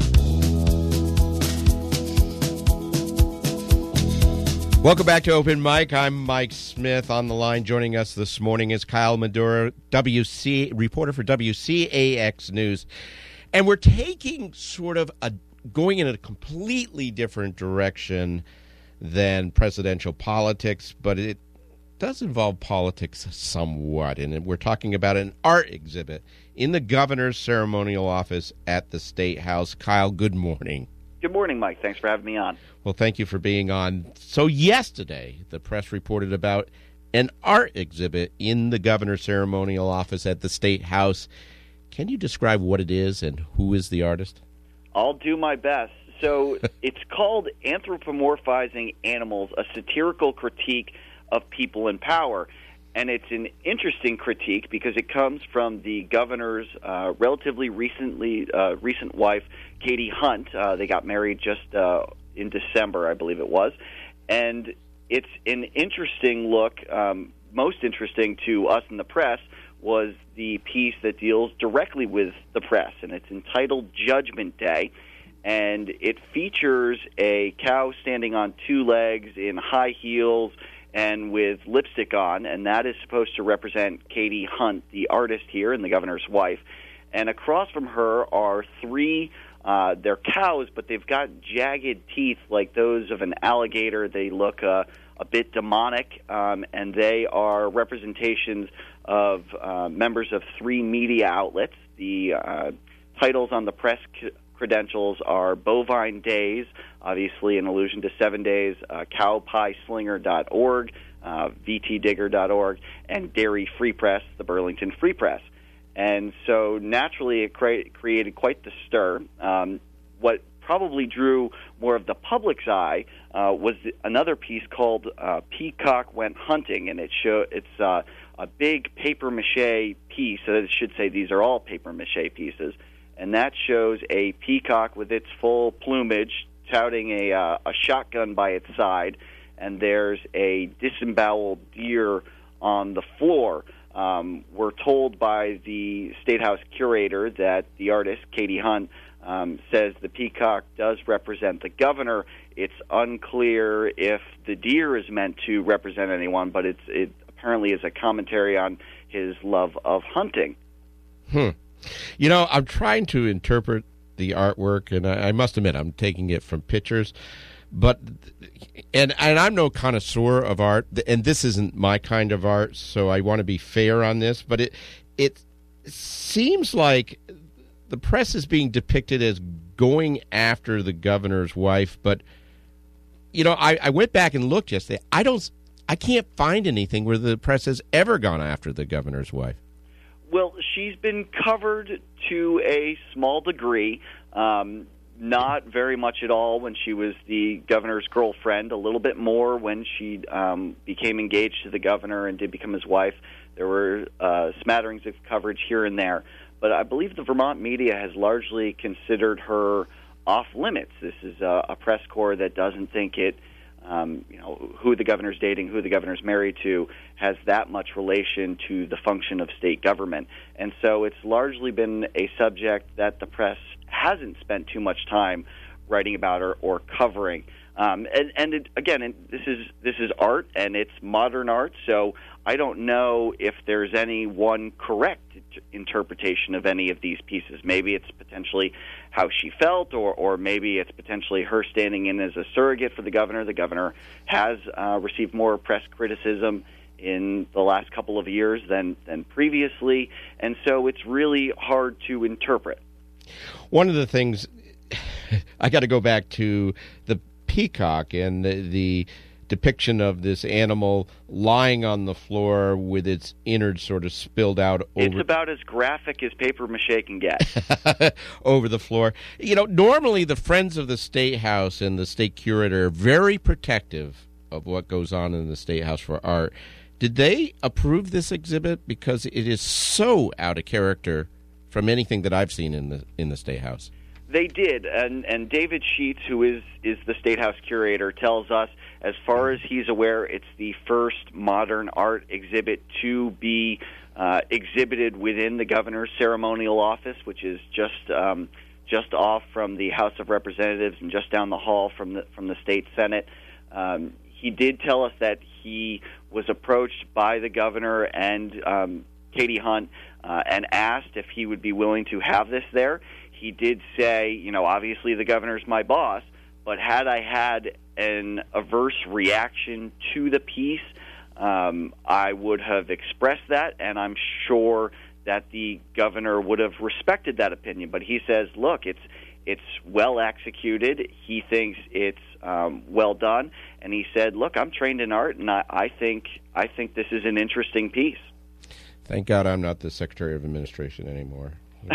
[SPEAKER 3] Welcome back to Open Mic. I'm Mike Smith. On the line joining us this morning is Kyle Madura, W C reporter for W C A X News. And we're taking sort of a going in a completely different direction than presidential politics, but it does involve politics somewhat. And we're talking about an art exhibit in the governor's ceremonial office at the State House. Kyle, good morning.
[SPEAKER 7] Good morning, Mike. Thanks for having me on.
[SPEAKER 3] Well, thank you for being on. So yesterday, the press reported about an art exhibit in the governor's ceremonial office at the State House. Can you describe what it is and who is the artist?
[SPEAKER 7] I'll do my best. So it's called Anthropomorphizing Animals, a satirical critique of people in power. And it's an interesting critique because it comes from the governor's uh, relatively recently uh, recent wife, Katie Hunt. Uh, they got married just uh, in December, I believe it was. And it's an interesting look. Um, most interesting to us in the press was the piece that deals directly with the press, and it's entitled Judgment Day. And it features a cow standing on two legs in high heels and with lipstick on, and that is supposed to represent Katie Hunt, the artist here and the governor's wife. And across from her are three, uh, they're cows, but they've got jagged teeth like those of an alligator. They look uh, a bit demonic, um, and they are representations of uh, members of three media outlets. The uh, titles on the press c- credentials are Bovine Days, obviously an allusion to Seven Days, uh, cow pie slinger dot org, uh, v t digger dot org, and Dairy Free Press, the Burlington Free Press. And so naturally it cre- created quite the stir. Um, what probably drew more of the public's eye uh, was the, another piece called uh, Peacock Went Hunting, and it show it's uh, a big papier-mâché piece. So it should say these are all papier-mâché pieces. And that shows a peacock with its full plumage touting a, uh, a shotgun by its side, and there's a disemboweled deer on the floor. Um, we're told by the State House curator that the artist, Katie Hunt, um, says the peacock does represent the governor. It's unclear if the deer is meant to represent anyone, but it's, it apparently is a commentary on his love of hunting.
[SPEAKER 3] Hmm. You know, I'm trying to interpret the artwork, and I, I must admit I'm taking it from pictures, but and and I'm no connoisseur of art, and this isn't my kind of art, so I want to be fair on this. But it it seems like the press is being depicted as going after the governor's wife, but you know, I, I went back and looked yesterday. I don't, I can't find anything where the press has ever gone after the governor's wife.
[SPEAKER 7] Well, she's been covered to a small degree, um, not very much at all when she was the governor's girlfriend, a little bit more when she um, became engaged to the governor and did become his wife. There were uh, smatterings of coverage here and there. But I believe the Vermont media has largely considered her off limits. This is a, a press corps that doesn't think it Um, you know, who the governor's dating, who the governor's married to, has that much relation to the function of state government. And so it's largely been a subject that the press hasn't spent too much time writing about or, or covering. Um, and and it, again, it, this is this is art, and it's modern art. So I don't know if there's any one correct interpretation of any of these pieces. Maybe it's potentially how she felt, or or maybe it's potentially her standing in as a surrogate for the governor. The governor has uh, received more press criticism in the last couple of years than than previously, and so it's really hard to interpret.
[SPEAKER 3] One of the things I got to go back to the peacock and the, the depiction of this animal lying on the floor with its innards sort of spilled out over.
[SPEAKER 7] It's about as graphic as paper mache can get.
[SPEAKER 3] Over the floor. You know, normally the Friends of the State House and the state curator are very protective of what goes on in the State House for art. Did they approve this exhibit? Because it is so out of character from anything that I've seen in the in the State House.
[SPEAKER 7] They did, and and David Sheets, who is is the State House curator, tells us, as far as he's aware, it's the first modern art exhibit to be uh, exhibited within the governor's ceremonial office, which is just um, just off from the House of Representatives and just down the hall from the from the state Senate. Um, he did tell us that he was approached by the governor and um, Katie Hunt uh, and asked if he would be willing to have this there. He did say, you know, obviously the governor's my boss, but had I had an adverse reaction to the piece, um, I would have expressed that, and I'm sure that the governor would have respected that opinion. But he says, look, it's it's well executed. He thinks it's um, well done, and he said, look, I'm trained in art, and I, I think I think this is an interesting piece.
[SPEAKER 3] Thank God I'm not the Secretary of Administration anymore.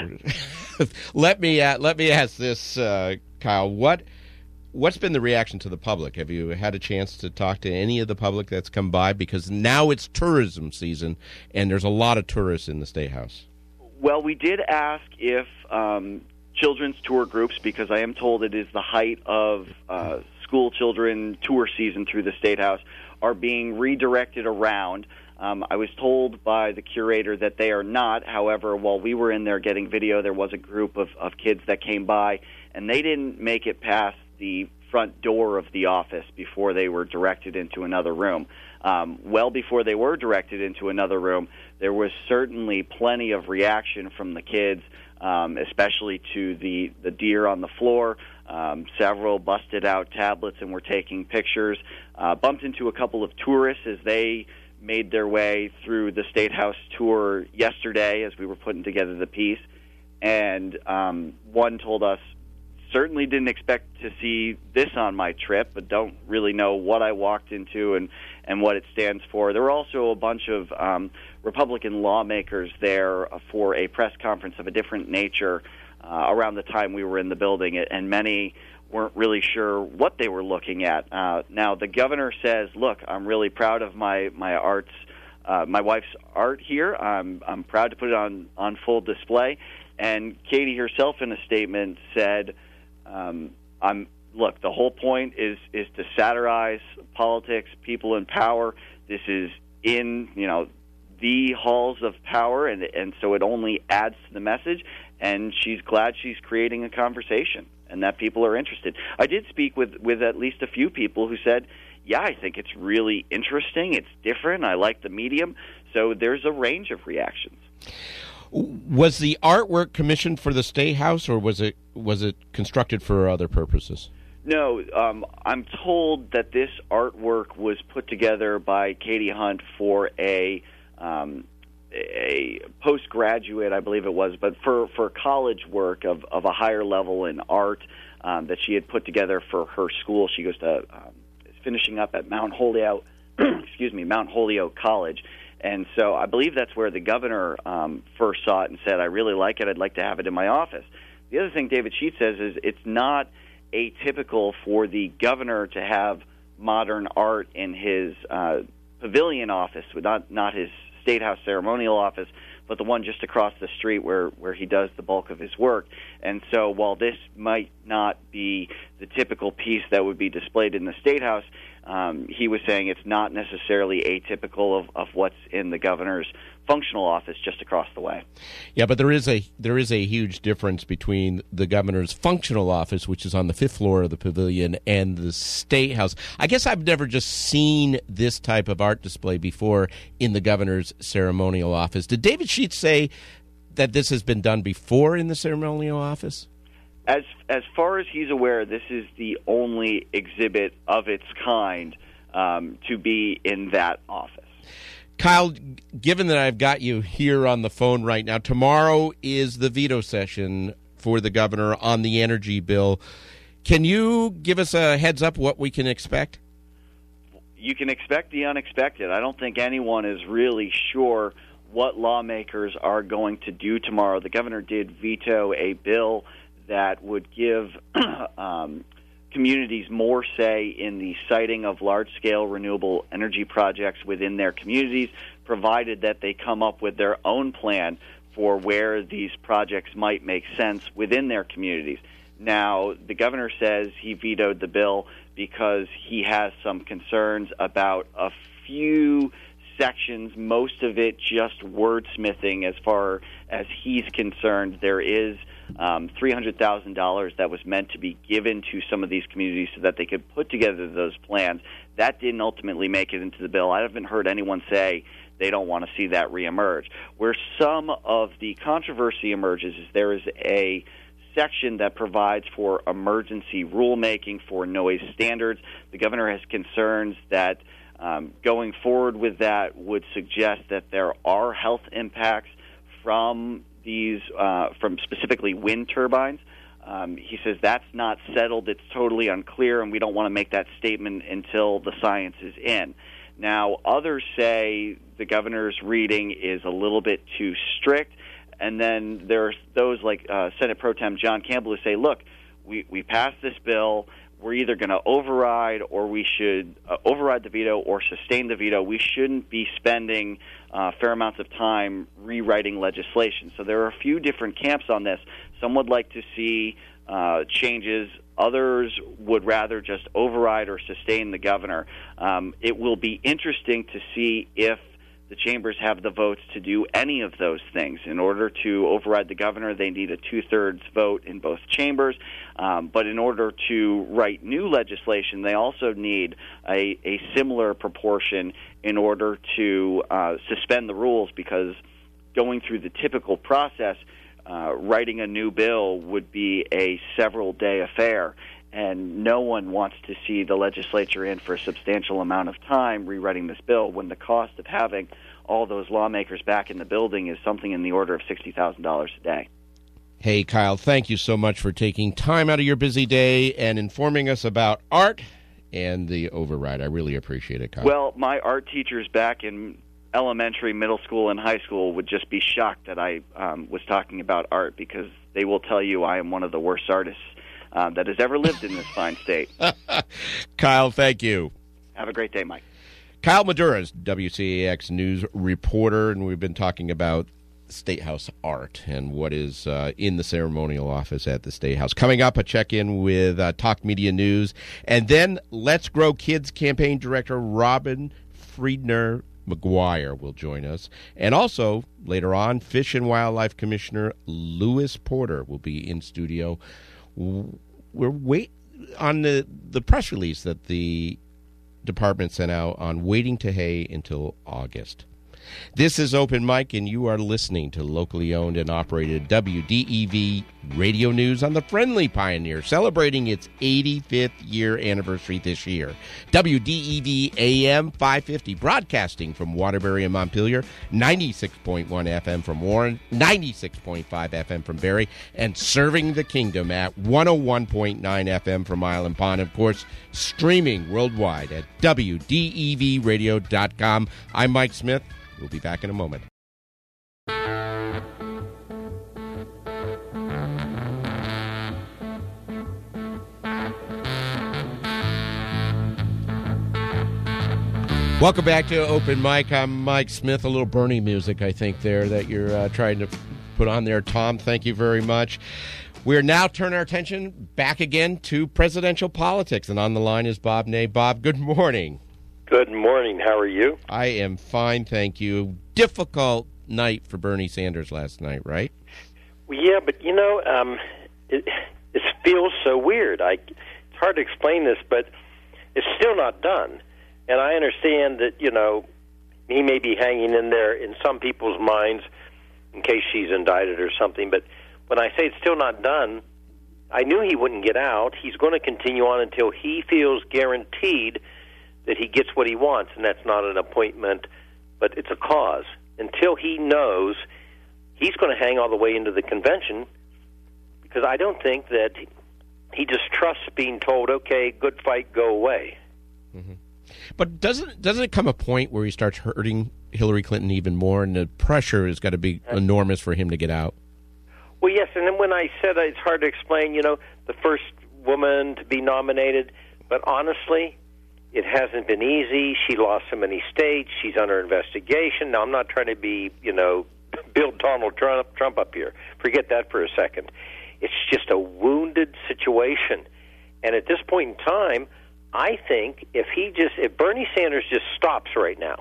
[SPEAKER 3] let me uh, let me ask this, uh, Kyle. What what's been the reaction to the public? Have you had a chance to talk to any of the public that's come by? Because now it's tourism season, and there's a lot of tourists in the State House.
[SPEAKER 7] Well, we did ask if um, children's tour groups, because I am told it is the height of uh, school children tour season through the State House, are being redirected around. Um, I was told by the curator that they are not. However, while we were in there getting video, there was a group of, of kids that came by, and they didn't make it past the front door of the office before they were directed into another room. Um, well before they were directed into another room, there was certainly plenty of reaction from the kids, um, especially to the, the deer on the floor. Um, several busted out tablets and were taking pictures. Uh, bumped into a couple of tourists as they made their way through the State House tour yesterday as we were putting together the piece. And um, one told us, certainly didn't expect to see this on my trip, but don't really know what I walked into and, and what it stands for. There were also a bunch of um, Republican lawmakers there for a press conference of a different nature uh, around the time we were in the building, and many weren't really sure what they were looking at. Uh, now, the governor says, look, I'm really proud of my, my arts, uh, my wife's art here. I'm, I'm proud to put it on, on full display. And Katie herself in a statement said, um, I'm, look, the whole point is, is to satirize politics, people in power. This is in, you know, the halls of power, and, and so it only adds to the message. And she's glad she's creating a conversation and that people are interested. I did speak with, with at least a few people who said, yeah, I think it's really interesting. It's different. I like the medium. So there's a range of reactions.
[SPEAKER 3] Was the artwork commissioned for the State House, or was it was it constructed for other purposes?
[SPEAKER 7] No, um, I'm told that this artwork was put together by Katie Hunt for a um, a postgraduate, I believe it was, but for, for college work of, of a higher level in art um, that she had put together for her school. She goes to um, is finishing up at Mount Holyoke, excuse me, Mount Holyoke College. And so I believe that's where the governor um, first saw it and said, I really like it. I'd like to have it in my office. The other thing David Sheets says is it's not atypical for the governor to have modern art in his uh, pavilion office, not not his State House ceremonial office, but the one just across the street where, where he does the bulk of his work. And so while this might not be the typical piece that would be displayed in the State House, um, he was saying it's not necessarily atypical of, of what's in the governor's functional office just across the way.
[SPEAKER 3] Yeah, but there is a there is a huge difference between the governor's functional office, which is on the fifth floor of the pavilion, and the State House. I guess I've never just seen this type of art display before in the governor's ceremonial office. Did David Sheets say that this has been done before in the ceremonial office?
[SPEAKER 7] As as far as he's aware, this is the only exhibit of its kind um, to be in that office.
[SPEAKER 3] Kyle, given that I've got you here on the phone right now, tomorrow is the veto session for the governor on the energy bill. Can you give us a heads up what we can expect?
[SPEAKER 7] You can expect the unexpected. I don't think anyone is really sure what lawmakers are going to do tomorrow. The governor did veto a bill that would give um, communities more say in the siting of large-scale renewable energy projects within their communities, provided that they come up with their own plan for where these projects might make sense within their communities. Now, the governor says he vetoed the bill because he has some concerns about a few sections, most of it just wordsmithing as far as he's concerned. There is um, three hundred thousand dollars that was meant to be given to some of these communities so that they could put together those plans. That didn't ultimately make it into the bill. I haven't heard anyone say they don't want to see that reemerge. Where some of the controversy emerges is there is a section that provides for emergency rulemaking for noise standards. The governor has concerns that um, going forward with that would suggest that there are health impacts from these, uh, from specifically wind turbines. Um, he says that's not settled, it's totally unclear, and we don't want to make that statement until the science is in. Now, others say the governor's reading is a little bit too strict, and then there's those like uh, Senate Pro Tem John Campbell who say, look, we, we passed this bill, we're either going to override or we should uh, override the veto or sustain the veto. We shouldn't be spending uh, fair amounts of time rewriting legislation. So there are a few different camps on this. Some would like to see uh, changes. Others would rather just override or sustain the governor. Um, it will be interesting to see if the chambers have the votes to do any of those things. In order to override the governor, they need a two-thirds vote in both chambers. Um, but in order to write new legislation, they also need a, a similar proportion in order to uh, suspend the rules, because going through the typical process, uh, writing a new bill would be a several-day affair. And no one wants to see the legislature in for a substantial amount of time rewriting this bill when the cost of having all those lawmakers back in the building is something in the order of sixty thousand dollars a day.
[SPEAKER 3] Hey, Kyle, thank you so much for taking time out of your busy day and informing us about art and the override. I really appreciate it, Kyle.
[SPEAKER 7] Well, my art teachers back in elementary, middle school, and high school would just be shocked that I um, was talking about art, because they will tell you I am one of the worst artists Uh, that has ever lived in this fine state.
[SPEAKER 3] Kyle, thank you.
[SPEAKER 7] Have a great day, Mike.
[SPEAKER 3] Kyle Madura is W C A X News reporter, and we've been talking about State House art and what is uh, in the ceremonial office at the State House. Coming up, a check-in with uh, Talk Media News, and then Let's Grow Kids campaign director Robin Friedner McGuire will join us. And also, later on, Fish and Wildlife Commissioner Lewis Porter will be in studio. We're wait on the, the press release that the department sent out on waiting to hay until August. This is Open Mic, and you are listening to locally owned and operated W D E V Radio News on the Friendly Pioneer, celebrating its eighty-fifth year anniversary this year. W D E V A M five fifty, broadcasting from Waterbury and Montpelier, ninety-six point one F M from Warren, ninety-six point five F M from Barrie, and serving the kingdom at one oh one point nine F M from Island Pond. Of course, streaming worldwide at W D E V radio dot com. I'm Mike Smith. We'll be back in a moment. Welcome back to Open Mic. I'm Mike Smith. A little Bernie music, I think, there that you're uh, trying to put on there. Tom, thank you very much. We're now turning our attention back again to presidential politics, and on the line is Bob Ney. Bob, good morning.
[SPEAKER 8] Good morning. How are you?
[SPEAKER 3] I am fine, thank you. Difficult night for Bernie Sanders last night, right?
[SPEAKER 8] Well, yeah, but you know, um, it, it feels so weird. I, it's hard to explain this, but it's still not done. And I understand that, you know, he may be hanging in there in some people's minds in case she's indicted or something. But when I say it's still not done, I knew he wouldn't get out. He's going to continue on until he feels guaranteed that he gets what he wants, and that's not an appointment, but it's a cause. Until he knows, he's going to hang all the way into the convention, because I don't think that he just trusts being told, okay, good fight, go away.
[SPEAKER 3] Mm-hmm. But doesn't doesn't it come a point where he starts hurting Hillary Clinton even more, and the pressure has got to be enormous for him to get out?
[SPEAKER 8] Well, yes, and then when I said it's hard to explain, you know, the first woman to be nominated, but honestly, it hasn't been easy. She lost so many states. She's under investigation. Now, I'm not trying to be, you know, build Donald Trump, Trump up here. Forget that for a second. It's just a wounded situation. And at this point in time, I think if he just, if Bernie Sanders just stops right now,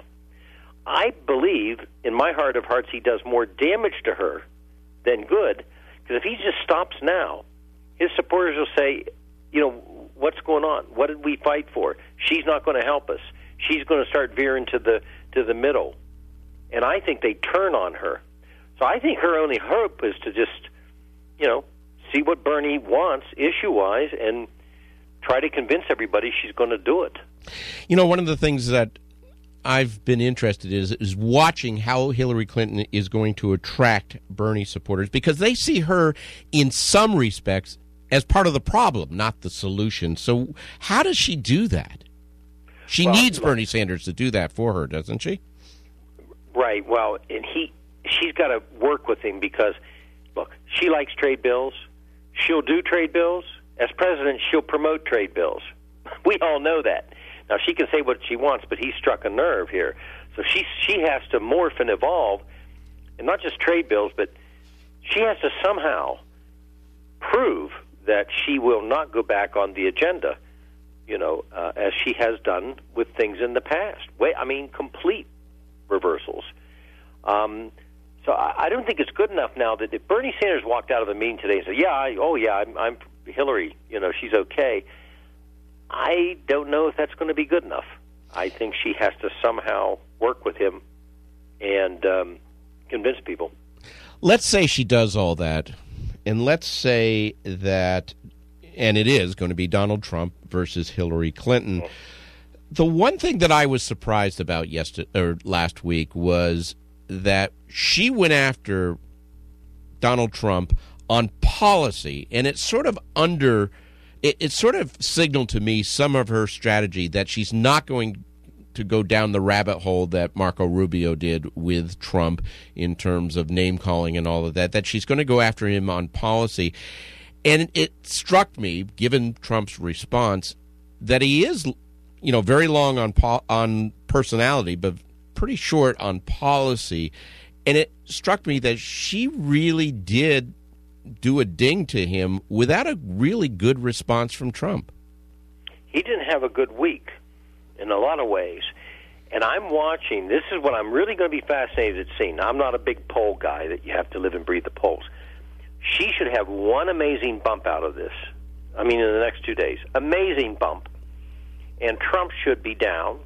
[SPEAKER 8] I believe in my heart of hearts he does more damage to her than good. Because if he just stops now, his supporters will say, you know, what's going on? What did we fight for? She's not going to help us. She's going to start veering to the to the middle. And I think they turn on her. So I think her only hope is to just, you know, see what Bernie wants issue-wise and try to convince everybody she's going to do it.
[SPEAKER 3] You know, one of the things that I've been interested in is, is watching how Hillary Clinton is going to attract Bernie supporters, because they see her in some respects as part of the problem, not the solution. So how does she do that? She well, needs look, Bernie Sanders to do that for her, doesn't she?
[SPEAKER 8] Right. Well, and he, she's got to work with him because, look, she likes trade bills. She'll do trade bills. As president, she'll promote trade bills. We all know that. Now, she can say what she wants, but he struck a nerve here. So she she has to morph and evolve, and not just trade bills, but she has to somehow prove that she will not go back on the agenda, you know, uh, as she has done with things in the past. Wait, I mean, complete reversals. Um, so I, I don't think it's good enough now that if Bernie Sanders walked out of the meeting today and said, yeah, I, oh, yeah, I'm, I'm Hillary, you know, she's okay, I don't know if that's going to be good enough. I think she has to somehow work with him and um, convince people.
[SPEAKER 3] Let's say she does all that. And let's say that, and it is going to be Donald Trump versus Hillary Clinton. The one thing that I was surprised about yesterday or last week was that she went after Donald Trump on policy, and it sort of under it, it sort of signaled to me some of her strategy that she's not going to go down the rabbit hole that Marco Rubio did with Trump in terms of name calling and all of that, that she's going to go after him on policy. And it struck me, given Trump's response, that he is, you know, very long on po- on personality, but pretty short on policy. And it struck me that she really did do a ding to him without a really good response from Trump.
[SPEAKER 8] He didn't have a good week in a lot of ways. And I'm watching, this is what I'm really going to be fascinated at seeing. Now, I'm not a big poll guy that you have to live and breathe the polls. She should have one amazing bump out of this. I mean, in the next two days. Amazing bump. And Trump should be down.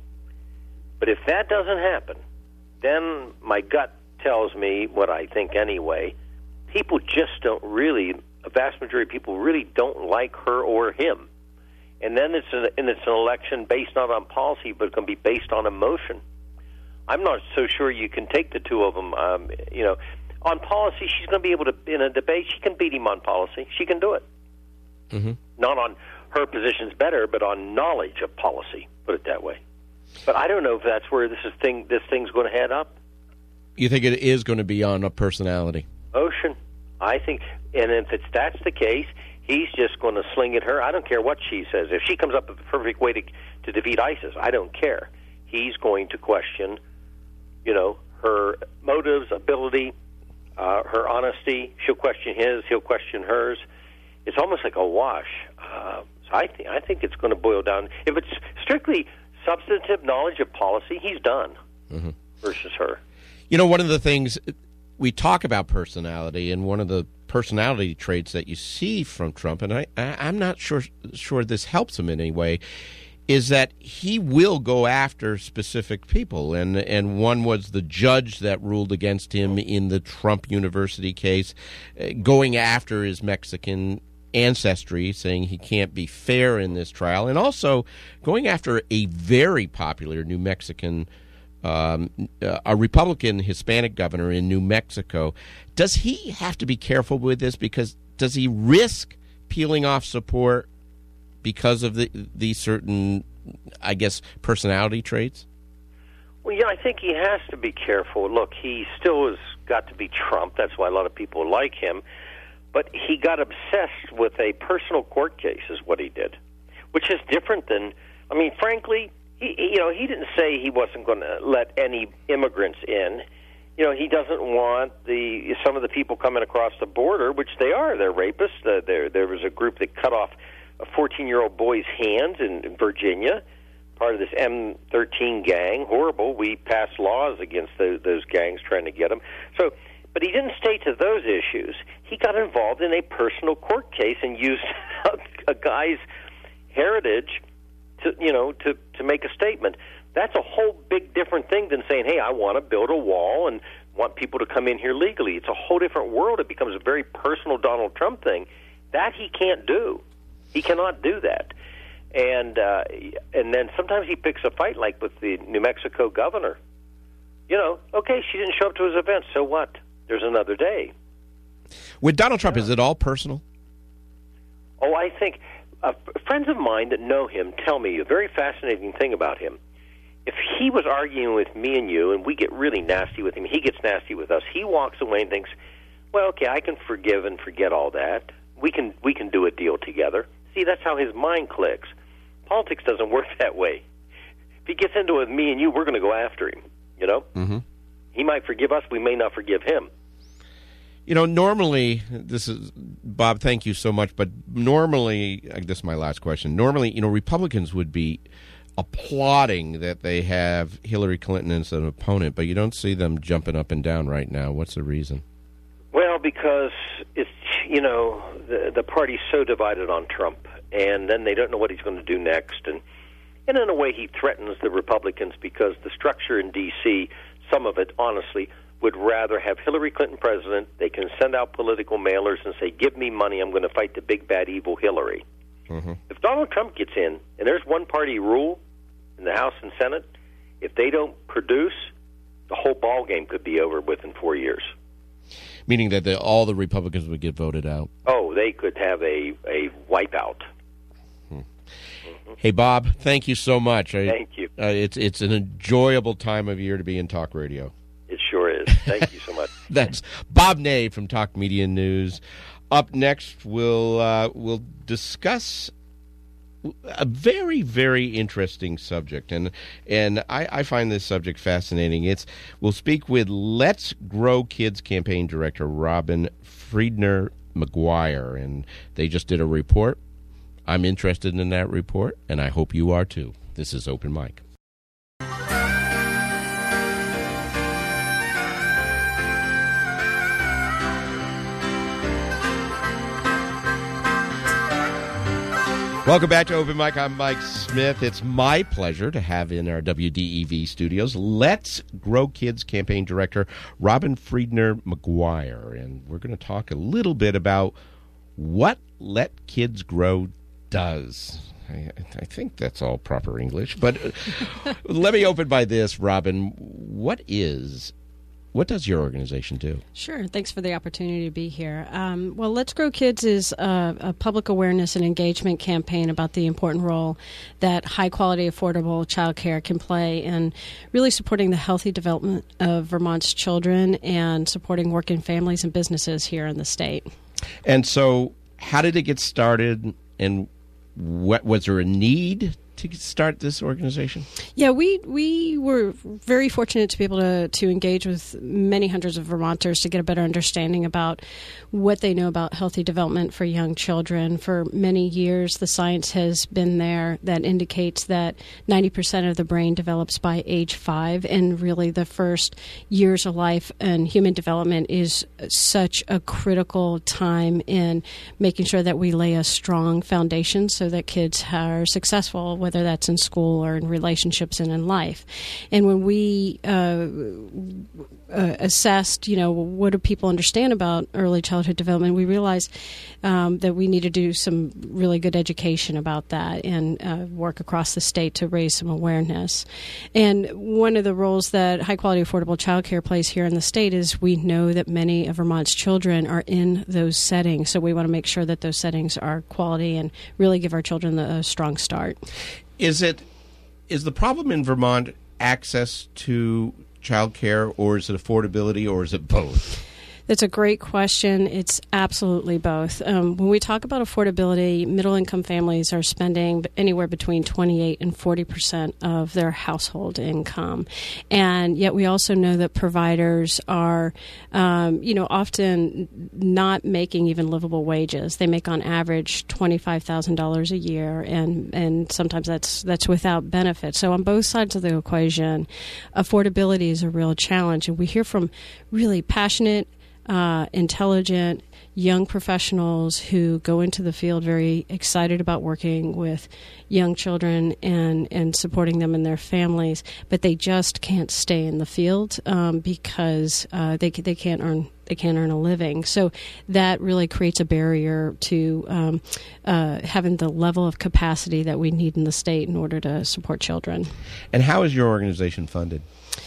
[SPEAKER 8] But if that doesn't happen, then my gut tells me what I think anyway. People just don't really, a vast majority of people really don't like her or him. And then it's an, and it's an election based not on policy, but it can be based on emotion. I'm not so sure you can take the two of them. Um, you know, on policy, she's going to be able to, in a debate, she can beat him on policy. She can do it. Mm-hmm. Not on her position's better, but on knowledge of policy, put it that way. But I don't know if that's where this is thing this thing's going to head up.
[SPEAKER 3] You think it is going to be on a personality?
[SPEAKER 8] Ocean. I think, and if it's that's the case, he's just going to sling at her. I don't care what she says. If she comes up with the perfect way to to defeat ISIS, I don't care. He's going to question, you know, her motives, ability. Uh, her honesty, she'll question his, he'll question hers. It's almost like a wash. Uh, so I think I think it's going to boil down. If it's strictly substantive knowledge of policy, he's done. Mm-hmm. Versus her.
[SPEAKER 3] You know, one of the things we talk about personality, and one of the personality traits that you see from Trump, and I, I I'm not sure sure this helps him in any way, is that he will go after specific people. And and one was the judge that ruled against him in the Trump University case, uh, going after his Mexican ancestry, saying he can't be fair in this trial, and also going after a very popular New Mexican, um, uh, a Republican Hispanic governor in New Mexico. Does he have to be careful with this? Because does he risk peeling off support because of the these certain, I guess, personality traits?
[SPEAKER 8] Well, yeah, I think he has to be careful. Look, he still has got to be Trump. That's why a lot of people like him. But he got obsessed with a personal court case is what he did, which is different than, I mean, frankly, he, he, you know, he didn't say he wasn't going to let any immigrants in. You know, he doesn't want the some of the people coming across the border, which they are. They're rapists. Uh, there, there was a group that cut off a fourteen-year-old boy's hands in, in Virginia, part of this M thirteen gang. Horrible. We passed laws against those, those gangs trying to get them. So, but he didn't stay to those issues. He got involved in a personal court case and used a, a guy's heritage to, you know, to, to make a statement. That's a whole big different thing than saying, hey, I want to build a wall and want people to come in here legally. It's a whole different world. It becomes a very personal Donald Trump thing. That he can't do. He cannot do that. And uh, and then sometimes he picks a fight like with the New Mexico governor. You know, okay, she didn't show up to his event, so what? There's another day.
[SPEAKER 3] With Donald Trump, yeah. Is it all personal?
[SPEAKER 8] Oh, I think uh, friends of mine that know him tell me a very fascinating thing about him. If he was arguing with me and you, and we get really nasty with him, he gets nasty with us, he walks away and thinks, well, okay, I can forgive and forget all that. We can we can do a deal together. See, that's how his mind clicks. Politics doesn't work that way. If he gets into it with me and you, we're going to go after him, you know? Mm-hmm. He might forgive us, we may not forgive him.
[SPEAKER 3] You know, normally, this is, Bob, thank you so much, but normally, this is my last question, normally, you know, Republicans would be applauding that they have Hillary Clinton as an opponent, but you don't see them jumping up and down right now. What's the reason?
[SPEAKER 8] Well, because it's, you know, the, the party's so divided on Trump, and then they don't know what he's going to do next, and, and in a way he threatens the Republicans because the structure in D C, some of it, honestly, would rather have Hillary Clinton president. They can send out political mailers and say, give me money, I'm going to fight the big, bad, evil Hillary. Mm-hmm. If Donald Trump gets in, and there's one-party rule in the House and Senate, if they don't produce, the whole ball game could be over within four years.
[SPEAKER 3] Meaning that the, all the Republicans would get voted out?
[SPEAKER 8] Oh, they could have a, a wipeout.
[SPEAKER 3] Hmm. Mm-hmm. Hey, Bob, thank you so much. I,
[SPEAKER 8] thank you.
[SPEAKER 3] Uh, it's, it's an enjoyable time of year to be in talk radio.
[SPEAKER 8] It sure is. Thank you so much.
[SPEAKER 3] That's Bob Ney from Talk Media News. Up next, we'll uh, we'll discuss a very, very interesting subject, and and I, I find this subject fascinating. It's we'll speak with Let's Grow Kids campaign director Robin Friedner McGuire, and they just did a report. I'm interested in that report, and I hope you are too. This is Open Mic. Welcome back to Open Mic. I'm Mike Smith. It's my pleasure to have in our W D E V studios Let's Grow Kids campaign director Robin Friedner McGuire. And we're going to talk a little bit about what Let Kids Grow does. I, I think that's all proper English. But let me open by this, Robin. What is What does your organization do?
[SPEAKER 9] Sure. Thanks for the opportunity to be here. Um, well, Let's Grow Kids is a, a public awareness and engagement campaign about the important role that high-quality, affordable child care can play in really supporting the healthy development of Vermont's children and supporting working families and businesses here in the state.
[SPEAKER 3] And so how did it get started, and what, was there a need to start this organization?
[SPEAKER 9] Yeah, we we were very fortunate to be able to, to engage with many hundreds of Vermonters to get a better understanding about what they know about healthy development for young children. For many years, the science has been there that indicates that ninety percent of the brain develops by age five, and really the first years of life and human development is such a critical time in making sure that we lay a strong foundation so that kids are successful, whether that's in school or in relationships and in life. And when we uh, uh, assessed, you know, what do people understand about early childhood development, we realized um, that we need to do some really good education about that and uh, work across the state to raise some awareness. And one of the roles that high-quality, affordable childcare plays here in the state is we know that many of Vermont's children are in those settings, so we want to make sure that those settings are quality and really give our children a strong start.
[SPEAKER 3] Is it is the problem in Vermont access to child care, or is it affordability, or is it both?
[SPEAKER 9] That's a great question. It's absolutely both. Um, when we talk about affordability, middle-income families are spending anywhere between twenty-eight and forty percent of their household income. And yet we also know that providers are, um, you know, often not making even livable wages. They make on average twenty-five thousand dollars a year, and, and sometimes that's, that's without benefits. So on both sides of the equation, affordability is a real challenge. And we hear from really passionate, Uh, intelligent young professionals who go into the field very excited about working with young children and, and supporting them and their families, but they just can't stay in the field um, because uh, they they can't earn they can't earn a living. So that really creates a barrier to um, uh, having the level of capacity that we need in the state in order to support children.
[SPEAKER 3] And how is your organization funded?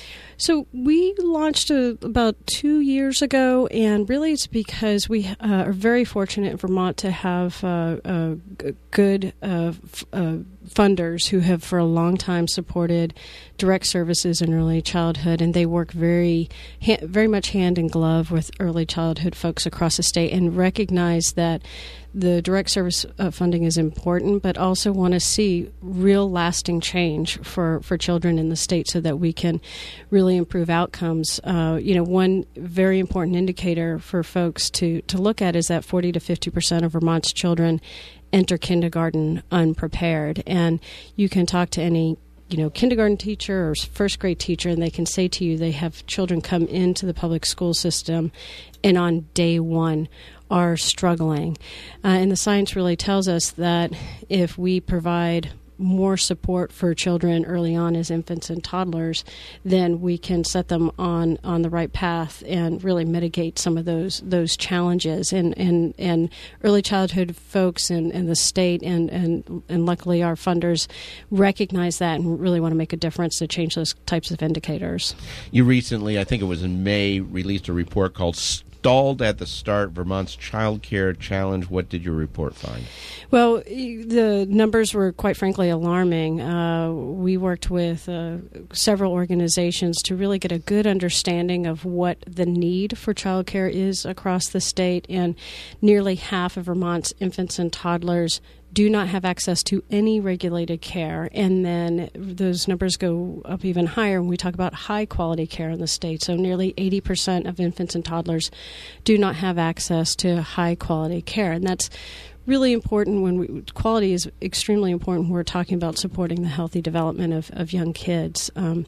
[SPEAKER 9] So we launched a, about two years ago, and really it's because we uh, are very fortunate in Vermont to have uh, uh, good uh, f- uh, funders who have for a long time supported direct services in early childhood, and they work very, ha- very much hand in glove with early childhood folks across the state and recognize that the direct service uh, funding is important, but also want to see real lasting change for, for children in the state so that we can really improve outcomes. Uh, you know, one very important indicator for folks to, to look at is that forty to fifty percent of Vermont's children enter kindergarten unprepared. And you can talk to any you know, kindergarten teacher or first grade teacher, and they can say to you they have children come into the public school system and on day one are struggling. Uh, and the science really tells us that if we provide more support for children early on as infants and toddlers, then we can set them on, on the right path and really mitigate some of those those challenges. And and, and early childhood folks and, and the state and, and, and luckily our funders recognize that and really want to make a difference to change those types of indicators.
[SPEAKER 3] You recently, I think it was in May, released a report called Stalled at the Start, Vermont's Child Care Challenge. What did your report find?
[SPEAKER 9] Well, the numbers were quite frankly alarming. Uh, we worked with uh, several organizations to really get a good understanding of what the need for child care is across the state, and nearly half of Vermont's infants and toddlers do not have access to any regulated care. And then those numbers go up even higher when we talk about high quality care in the state. So nearly eighty percent of infants and toddlers do not have access to high quality care. And that's really important when we, quality is extremely important when we're talking about supporting the healthy development of, of young kids. Um,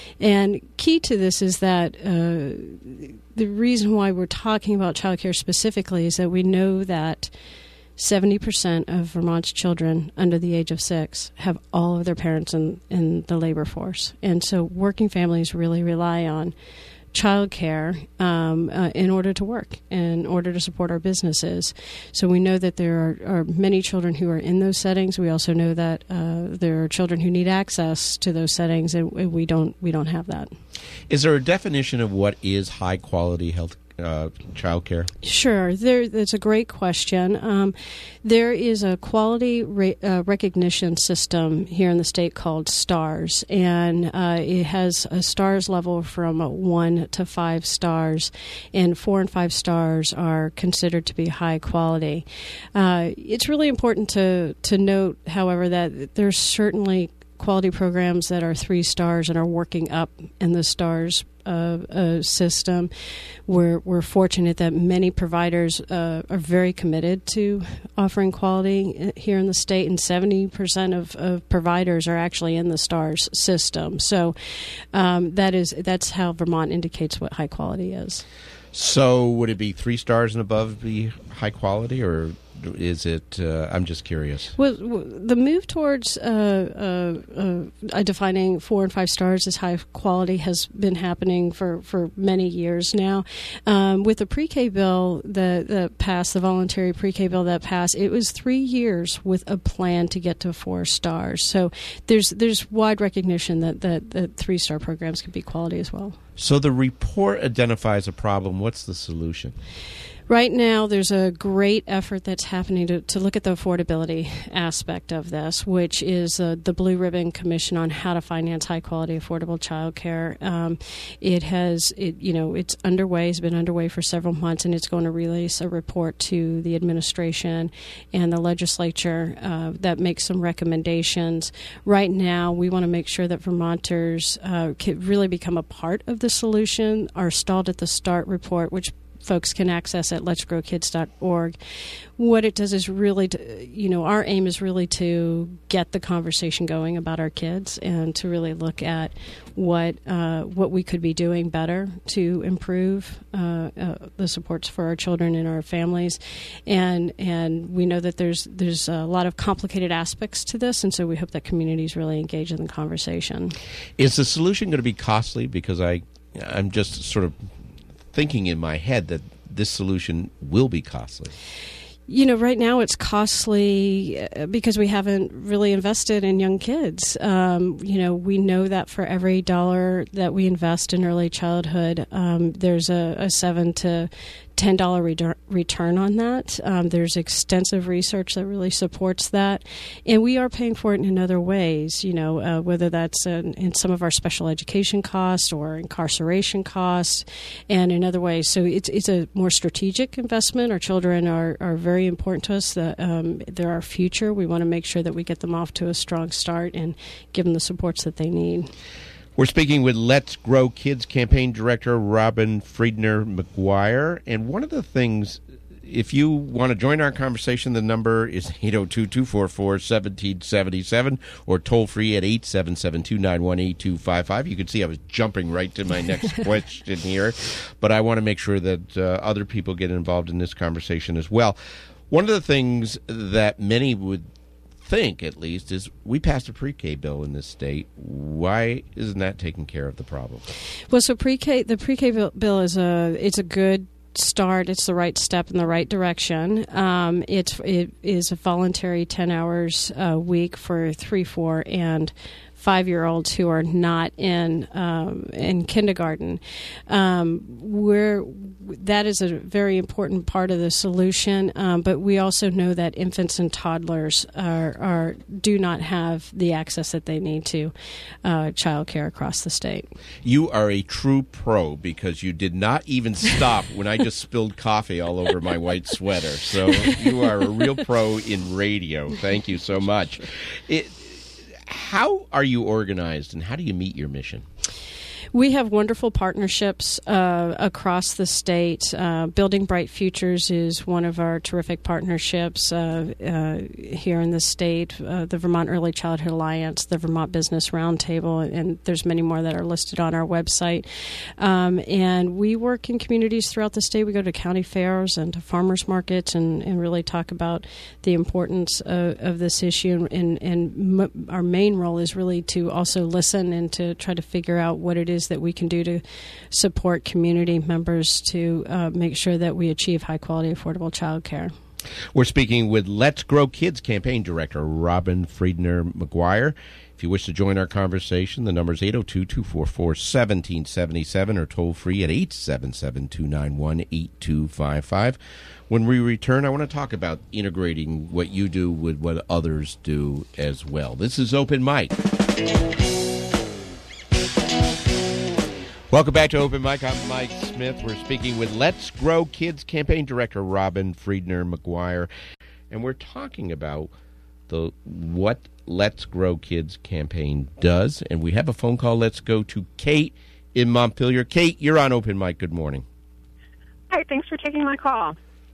[SPEAKER 9] and key to this is that uh, the reason why we're talking about child care specifically is that we know that seventy percent of Vermont's children under the age of six have all of their parents in, in the labor force. And so working families really rely on child care um, uh, in order to work, in order to support our businesses. So we know that there are, are many children who are in those settings. We also know that uh, there are children who need access to those settings, and we don't we don't have that.
[SPEAKER 3] Is there a definition of what is high quality health uh, child care?
[SPEAKER 9] Sure. There, that's a great question. Um, there is a quality re- uh, recognition system here in the state called STARS, and uh, it has a STARS level from one to five stars, and four and five stars are considered to be high quality. Uh, it's really important to, to note, however, that there's certainly quality programs that are three stars and are working up in the STARS Uh, uh, system. We're we're fortunate that many providers uh, are very committed to offering quality here in the state, and seventy percent of, of providers are actually in the STARS system. So um, that is that's how Vermont indicates what high quality is.
[SPEAKER 3] So would it be three stars and above be high quality, or is it? Uh, I'm just curious.
[SPEAKER 9] Well, the move towards uh, uh, uh, defining four and five stars as high quality has been happening for, for many years now. Um, with the pre-K bill that, that passed, the voluntary pre-K bill that passed, it was three years with a plan to get to four stars. So there's there's wide recognition that that, that three-star programs can be quality as well.
[SPEAKER 3] So the report identifies a problem. What's the solution?
[SPEAKER 9] Right now, there's a great effort that's happening to, to look at the affordability aspect of this, which is uh, the Blue Ribbon Commission on how to finance high-quality, affordable child care. Um, it has, it, you know, it's underway. It's been underway for several months, and it's going to release a report to the administration and the legislature uh, that makes some recommendations. Right now, we want to make sure that Vermonters uh, can really become a part of the solution. Our Stalled at the Start report, which folks can access at lets grow kids dot org. What it does is really, to, you know, our aim is really to get the conversation going about our kids and to really look at what uh, what we could be doing better to improve uh, uh, the supports for our children and our families. And and we know that there's there's a lot of complicated aspects to this, and so we hope that communities really engage in the conversation.
[SPEAKER 3] Is the solution going to be costly? Because I, I'm just sort of thinking in my head that this solution will be costly.
[SPEAKER 9] You know, right now it's costly because we haven't really invested in young kids. Um, you know, we know that for every dollar that we invest in early childhood, um, there's a, a seven to ten dollar re- return on that. Um, there's extensive research that really supports that, and we are paying for it in other ways. You know, uh, whether that's in, in some of our special education costs or incarceration costs, and in other ways. So it's it's a more strategic investment. Our children are are very important to us. That um, they're our future. We want to make sure that we get them off to a strong start and give them the supports that they need.
[SPEAKER 3] We're speaking with Let's Grow Kids campaign director Robin Friedner McGuire. And one of the things, if you want to join our conversation, the number is eight oh two, two four four, one seven seven seven or toll free at eight seven seven, two nine one, eight two five five. You can see I was jumping right to my next question here, but I want to make sure that uh, other people get involved in this conversation as well. One of the things that many would think, at least, is we passed a pre-K bill in this state. Why isn't that taking care of the problem?
[SPEAKER 9] Well, so pre-K, the pre-K bill, bill is a it's a good start. It's the right step in the right direction. Um, it's it is a voluntary ten hours a week for three, four, and five-year-olds who are not in um, in kindergarten. Um, we're that is a very important part of the solution, um, but we also know that infants and toddlers are, are do not have the access that they need to uh, child care across the state.
[SPEAKER 3] You are a true pro because you did not even stop when I just spilled coffee all over my white sweater. So you are a real pro in radio. Thank you so much. It, How are you organized, and how do you meet your mission?
[SPEAKER 9] We have wonderful partnerships uh, across the state. Uh, Building Bright Futures is one of our terrific partnerships uh, uh, here in the state. Uh, the Vermont Early Childhood Alliance, the Vermont Business Roundtable, and there's many more that are listed on our website. Um, and we work in communities throughout the state. We go to county fairs and to farmers markets and, and really talk about the importance of, of this issue. And, and m- our main role is really to also listen and to try to figure out what it is that we can do to support community members to uh, make sure that we achieve high quality, affordable child care.
[SPEAKER 3] We're speaking with Let's Grow Kids campaign director Robin Friedner McGuire. If you wish to join our conversation, the number is eight oh two, two four four, one seven seven seven or toll free at eight seven seven, two nine one, eight two five five. When we return, I want to talk about integrating what you do with what others do as well. This is Open Mic. Welcome back to Open Mic. I'm Mike Smith. We're speaking with Let's Grow Kids campaign director Robin Friedner McGuire, and we're talking about the what Let's Grow Kids campaign does. And we have a phone call. Let's go to Kate in Montpelier. Kate, you're on Open Mic. Good morning.
[SPEAKER 10] Hi, thanks for taking my call.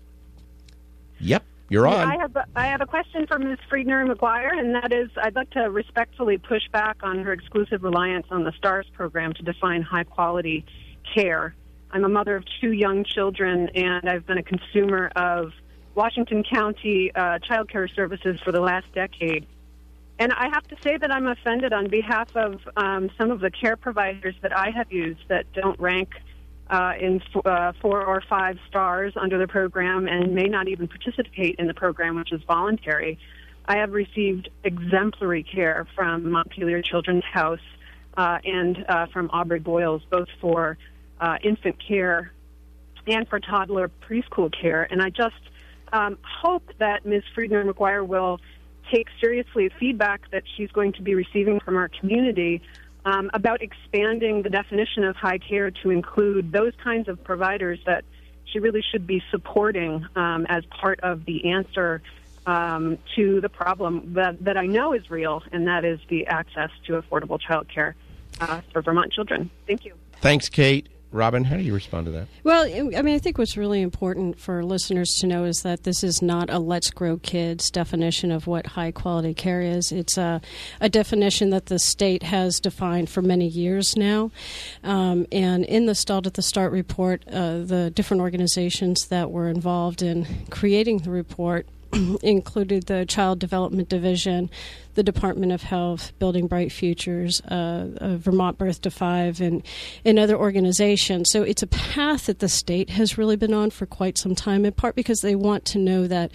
[SPEAKER 3] Yep, you're on.
[SPEAKER 10] I have a, I have a question for Miz Friedner McGuire, and that is, I'd like to respectfully push back on her exclusive reliance on the STARS program to define high-quality care. I'm a mother of two young children, and I've been a consumer of Washington County uh, child care services for the last decade. And I have to say that I'm offended on behalf of um, some of the care providers that I have used that don't rank uh, in f- uh, four or five stars under the program and may not even participate in the program, which is voluntary. I have received exemplary care from Montpelier Children's House uh, and uh, from Aubrey Boyles, both for uh, infant care and for toddler preschool care. And I just um, hope that Miz Friedner McGuire will take seriously feedback that she's going to be receiving from our community um, about expanding the definition of high care to include those kinds of providers that she really should be supporting um, as part of the answer um, to the problem that, that I know is real, and that is the access to affordable child care uh, for Vermont children. Thank you.
[SPEAKER 3] Thanks, Kate. Robin, how do you respond to that?
[SPEAKER 9] Well, I mean, I think what's really important for listeners to know is that this is not a Let's Grow Kids definition of what high-quality care is. It's a, a definition that the state has defined for many years now. Um, and in the Stalled at the Start report, uh, the different organizations that were involved in creating the report included the Child Development Division, the Department of Health, Building Bright Futures, uh, uh, Vermont Birth to Five, and, and other organizations. So it's a path that the state has really been on for quite some time, in part because they want to know that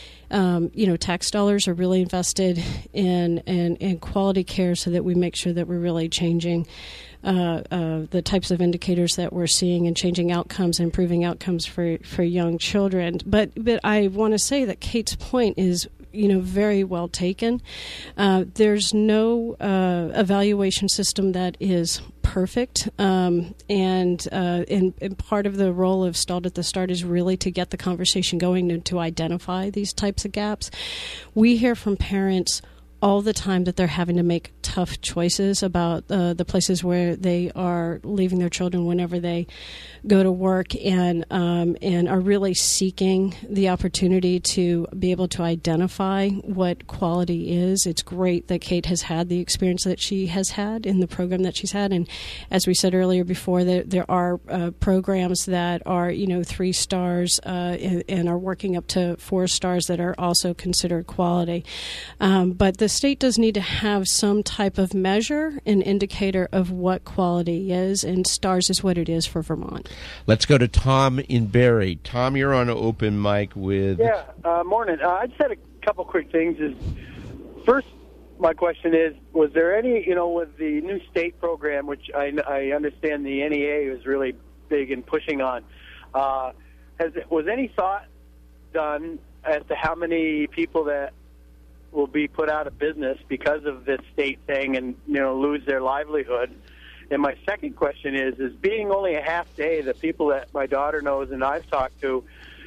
[SPEAKER 9] Um, you know, tax dollars are really invested in, in, in quality care so that we make sure that we're really changing uh, uh, the types of indicators that we're seeing and changing outcomes, improving outcomes for, for young children. But but I want to say that Kate's point is, you know, very well taken. Uh, there's no uh, evaluation system that is perfect, um, and, uh, and and part of the role of Stalled at the Start is really to get the conversation going and to identify these types of gaps. We hear from parents all the time that they're having to make tough choices about uh, the places where they are leaving their children whenever they go to work, and um, and are really seeking the opportunity to be able to identify what quality is. It's great that Kate has had the experience that she has had in the program that she's had, and as we said earlier before, there, there are uh, programs that are, you know, three stars uh, and, and are working up to four stars that are also considered quality. Um, but the state does need to have some type of measure, an indicator of what quality is, and stars is what it is for Vermont.
[SPEAKER 3] Let's go to Tom in Barrie. Tom, you're on Open Mic with...
[SPEAKER 11] Yeah, uh, morning. Uh, I just had a couple quick things. Is First, my question is, was there any, you know, with the new state program, which I, I understand the N E A is really big in pushing on, uh, has was any thought done as to how many people that will be put out of business because of this state thing and, you know, lose their livelihood? And my second question is, is being only a half day, the people that my daughter knows and I've talked to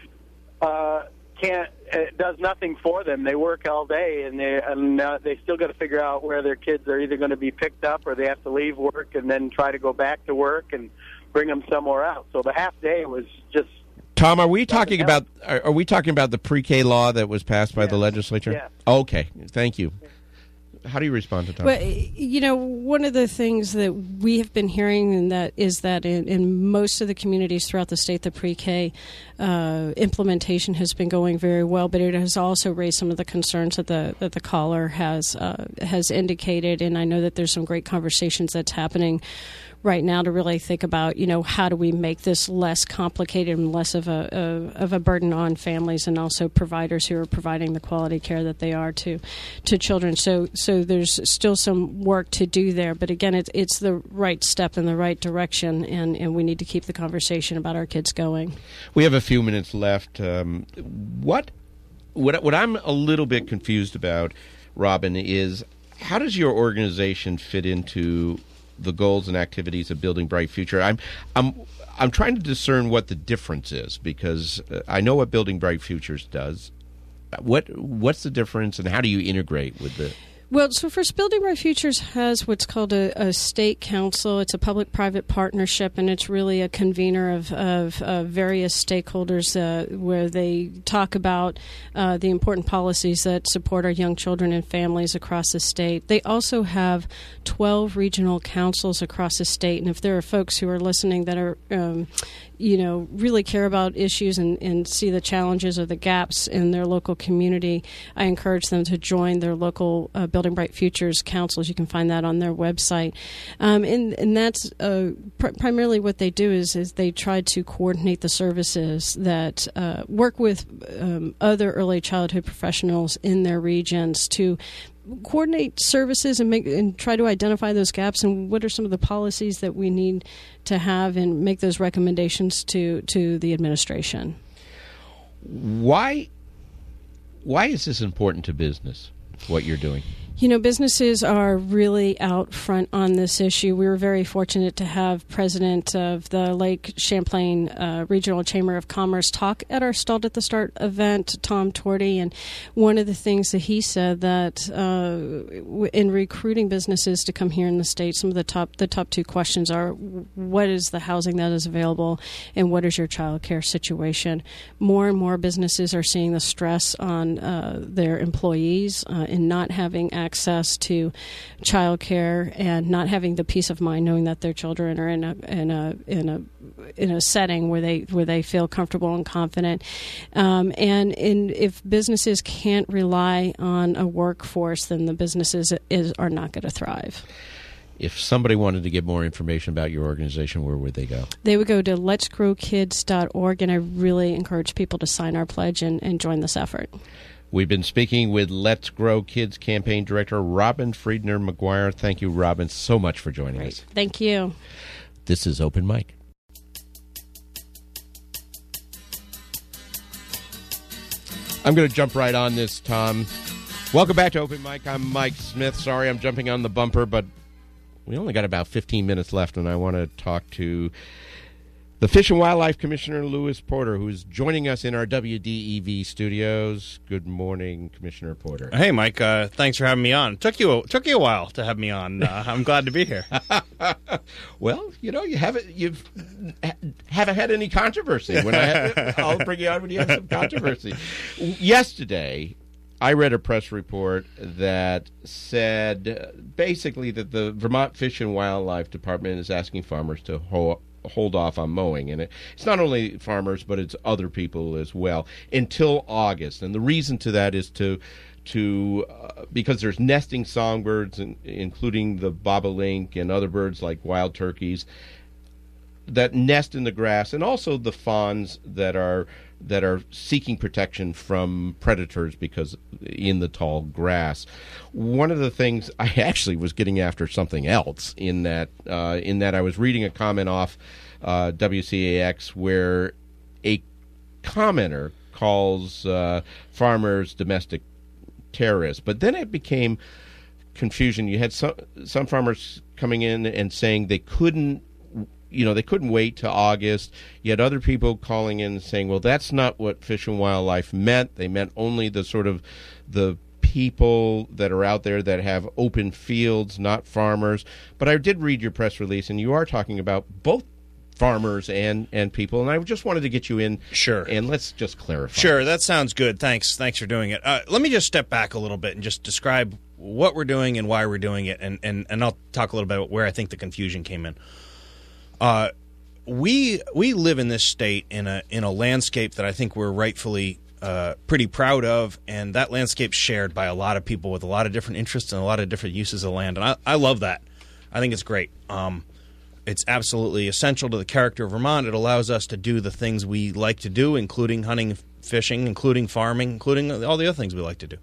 [SPEAKER 11] uh, can't, it does nothing for them. They work all day, and they and uh, they still got to figure out where their kids are either going to be picked up, or they have to leave work and then try to go back to work and bring them somewhere else. So the half day was just...
[SPEAKER 3] Tom, are we talking about are, are we talking about the pre-K law that was passed by
[SPEAKER 11] yes.
[SPEAKER 3] the legislature?
[SPEAKER 11] Yes.
[SPEAKER 3] Okay, thank you. How do you respond to Tom?
[SPEAKER 9] Well, you know, one of the things that we have been hearing and that is that in, in most of the communities throughout the state, the pre-K uh, implementation has been going very well, but it has also raised some of the concerns that the that the caller has uh, has indicated. And I know that there's some great conversations that's happening right now to really think about, you know, how do we make this less complicated and less of a, a of a burden on families and also providers who are providing the quality care that they are to to children. So so there's still some work to do there, but again, it's it's the right step in the right direction, and, and we need to keep the conversation about our kids going.
[SPEAKER 3] We have a few minutes left. Um, what what what I'm a little bit confused about, Robin, is how does your organization fit into the goals and activities of Building Bright Future? I'm I'm I'm trying to discern what the difference is, because uh, I know what Building Bright Futures does. What what's the difference, and how do you integrate with the?
[SPEAKER 9] Well, so first, Building Bright Futures has what's called a, a state council. It's a public-private partnership, and it's really a convener of, of uh, various stakeholders uh, where they talk about uh, the important policies that support our young children and families across the state. They also have twelve regional councils across the state, and if there are folks who are listening that are um, you know, really care about issues and, and see the challenges or the gaps in their local community, I encourage them to join their local uh, Building Bright Futures councils. You can find that on their website. Um, and, and that's uh, pr- primarily what they do is, is they try to coordinate the services that uh, work with um, other early childhood professionals in their regions to coordinate services and make and try to identify those gaps and what are some of the policies that we need to have and make those recommendations to, to the administration.
[SPEAKER 3] Why why is this important to business, what you're doing?
[SPEAKER 9] You know, businesses are really out front on this issue. We were very fortunate to have President of the Lake Champlain uh, Regional Chamber of Commerce talk at our Stalled at the Start event, Tom Torty, and one of the things that he said that uh, in recruiting businesses to come here in the state, some of the top the top two questions are, what is the housing that is available, and what is your child care situation? More and more businesses are seeing the stress on uh, their employees uh, in not having access access to child care and not having the peace of mind knowing that their children are in a in a in a in a setting where they where they feel comfortable and confident. Um, and in, if businesses can't rely on a workforce, then the businesses is, are not going to thrive.
[SPEAKER 3] If somebody wanted to get more information about your organization, where would they go?
[SPEAKER 9] They would go to lets grow kids dot org, and I really encourage people to sign our pledge and, and join this effort.
[SPEAKER 3] We've been speaking with Let's Grow Kids campaign director Robin Friedner McGuire. Thank you, Robin, so much for joining
[SPEAKER 9] Great.
[SPEAKER 3] us.
[SPEAKER 9] Thank you.
[SPEAKER 3] This is Open Mic. I'm going to jump right on this, Tom. Welcome back to Open Mic. I'm Mike Smith. Sorry I'm jumping on the bumper, but we only got about fifteen minutes left, and I want to talk to the Fish and Wildlife Commissioner, Lewis Porter, who's joining us in our W D E V studios. Good morning, Commissioner Porter.
[SPEAKER 12] Hey, Mike. Uh, thanks for having me on. It took you a, took you a while to have me on. Uh, I'm glad to be here.
[SPEAKER 3] Well, you know, you haven't you've haven't had any controversy. When I have, I'll bring you on when you have some controversy. Yesterday, I read a press report that said uh, basically that the Vermont Fish and Wildlife Department is asking farmers to hold. hold off on mowing, and it, it's not only farmers but it's other people as well until August. And the reason to that is to to uh, because there's nesting songbirds, and, including the bobolink and other birds like wild turkeys that nest in the grass, and also the fawns that are that are seeking protection from predators because in the tall grass. One of the things I actually was getting after something else in that uh, in that I was reading a comment off uh, W C A X where a commenter calls uh, farmers domestic terrorists, but then it became confusion. You had some some farmers coming in and saying they couldn't you know, they couldn't wait to August. You had other people calling in and saying, well, that's not what Fish and Wildlife meant. They meant only the sort of the people that are out there that have open fields, not farmers. But I did read your press release, and you are talking about both farmers and, and people, and I just wanted to get you in.
[SPEAKER 12] Sure.
[SPEAKER 3] And let's just clarify.
[SPEAKER 12] Sure, that sounds good. Thanks. Thanks for doing it. Uh, let me just step back a little bit and just describe what we're doing and why we're doing it, and, and, and I'll talk a little bit about where I think the confusion came in. Uh, we we live in this state in a in a landscape that I think we're rightfully uh, pretty proud of, and that landscape's shared by a lot of people with a lot of different interests and a lot of different uses of land, and I, I love that. I think it's great. Um, it's absolutely essential to the character of Vermont. It allows us to do the things we like to do, including hunting, fishing, including farming, including all the other things we like to do.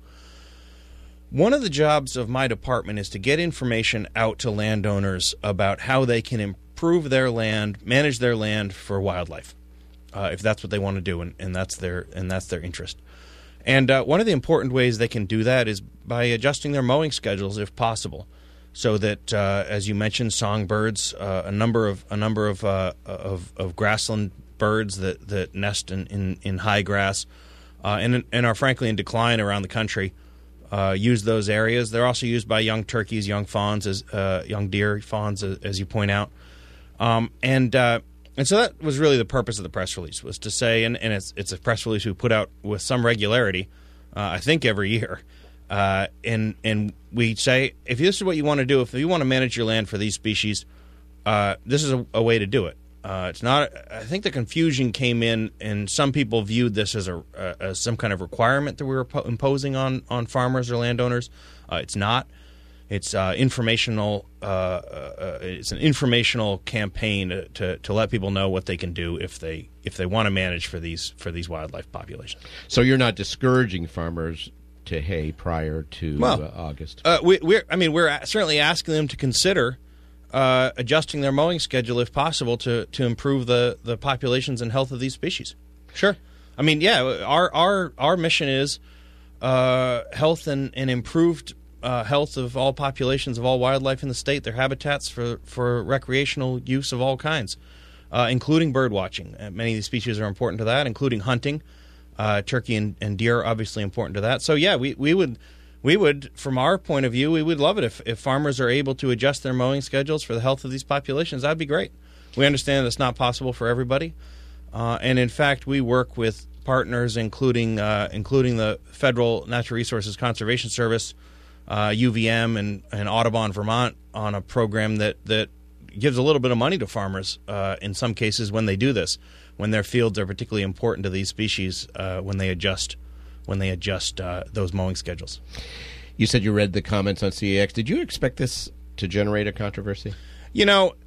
[SPEAKER 12] One of the jobs of my department is to get information out to landowners about how they can improve their land, manage their land for wildlife, uh, if that's what they want to do, and, and that's their and that's their interest. And uh, one of the important ways they can do that is by adjusting their mowing schedules, if possible, so that, uh, as you mentioned, songbirds, uh, a number of a number of uh, of, of grassland birds that, that nest in, in, in high grass, uh, and and are frankly in decline around the country, uh, use those areas. They're also used by young turkeys, young fawns, as uh, young deer, fawns, as, as you point out, um, and uh, and so that was really the purpose of the press release, was to say, and, and it's it's a press release we put out with some regularity, uh, I think every year. Uh, and and we say, if this is what you want to do, if you want to manage your land for these species, uh, this is a, a way to do it. Uh, it's not. I think the confusion came in, and some people viewed this as a uh, as some kind of requirement that we were po- imposing on, on farmers or landowners. Uh, it's not. It's uh, informational. Uh, uh, it's an informational campaign to, to to let people know what they can do if they if they want to manage for these for these wildlife populations.
[SPEAKER 3] So you're not discouraging farmers to hay prior to
[SPEAKER 12] well,
[SPEAKER 3] uh, August?
[SPEAKER 12] Uh, we, we're, I mean, we're certainly asking them to consider uh, adjusting their mowing schedule if possible to, to improve the, the populations and health of these species. Sure. I mean, yeah, our our, our mission is uh, health and, and improved uh, health of all populations of all wildlife in the state, their habitats for, for recreational use of all kinds, uh, including bird watching. Uh, many of these species are important to that, including hunting. Uh, turkey and, and deer are obviously important to that. So yeah, we, we would we would from our point of view, we would love it if, if farmers are able to adjust their mowing schedules for the health of these populations. That'd be great. We understand that's not possible for everybody, uh, and in fact, we work with partners, including uh, including the Federal Natural Resources Conservation Service, uh, U V M, and, and Audubon Vermont on a program that that gives a little bit of money to farmers uh, in some cases when they do this, when their fields are particularly important to these species, uh, when they adjust when they adjust uh, those mowing schedules.
[SPEAKER 3] You said you read the comments on C A X. Did you expect this to generate a controversy?
[SPEAKER 12] You know,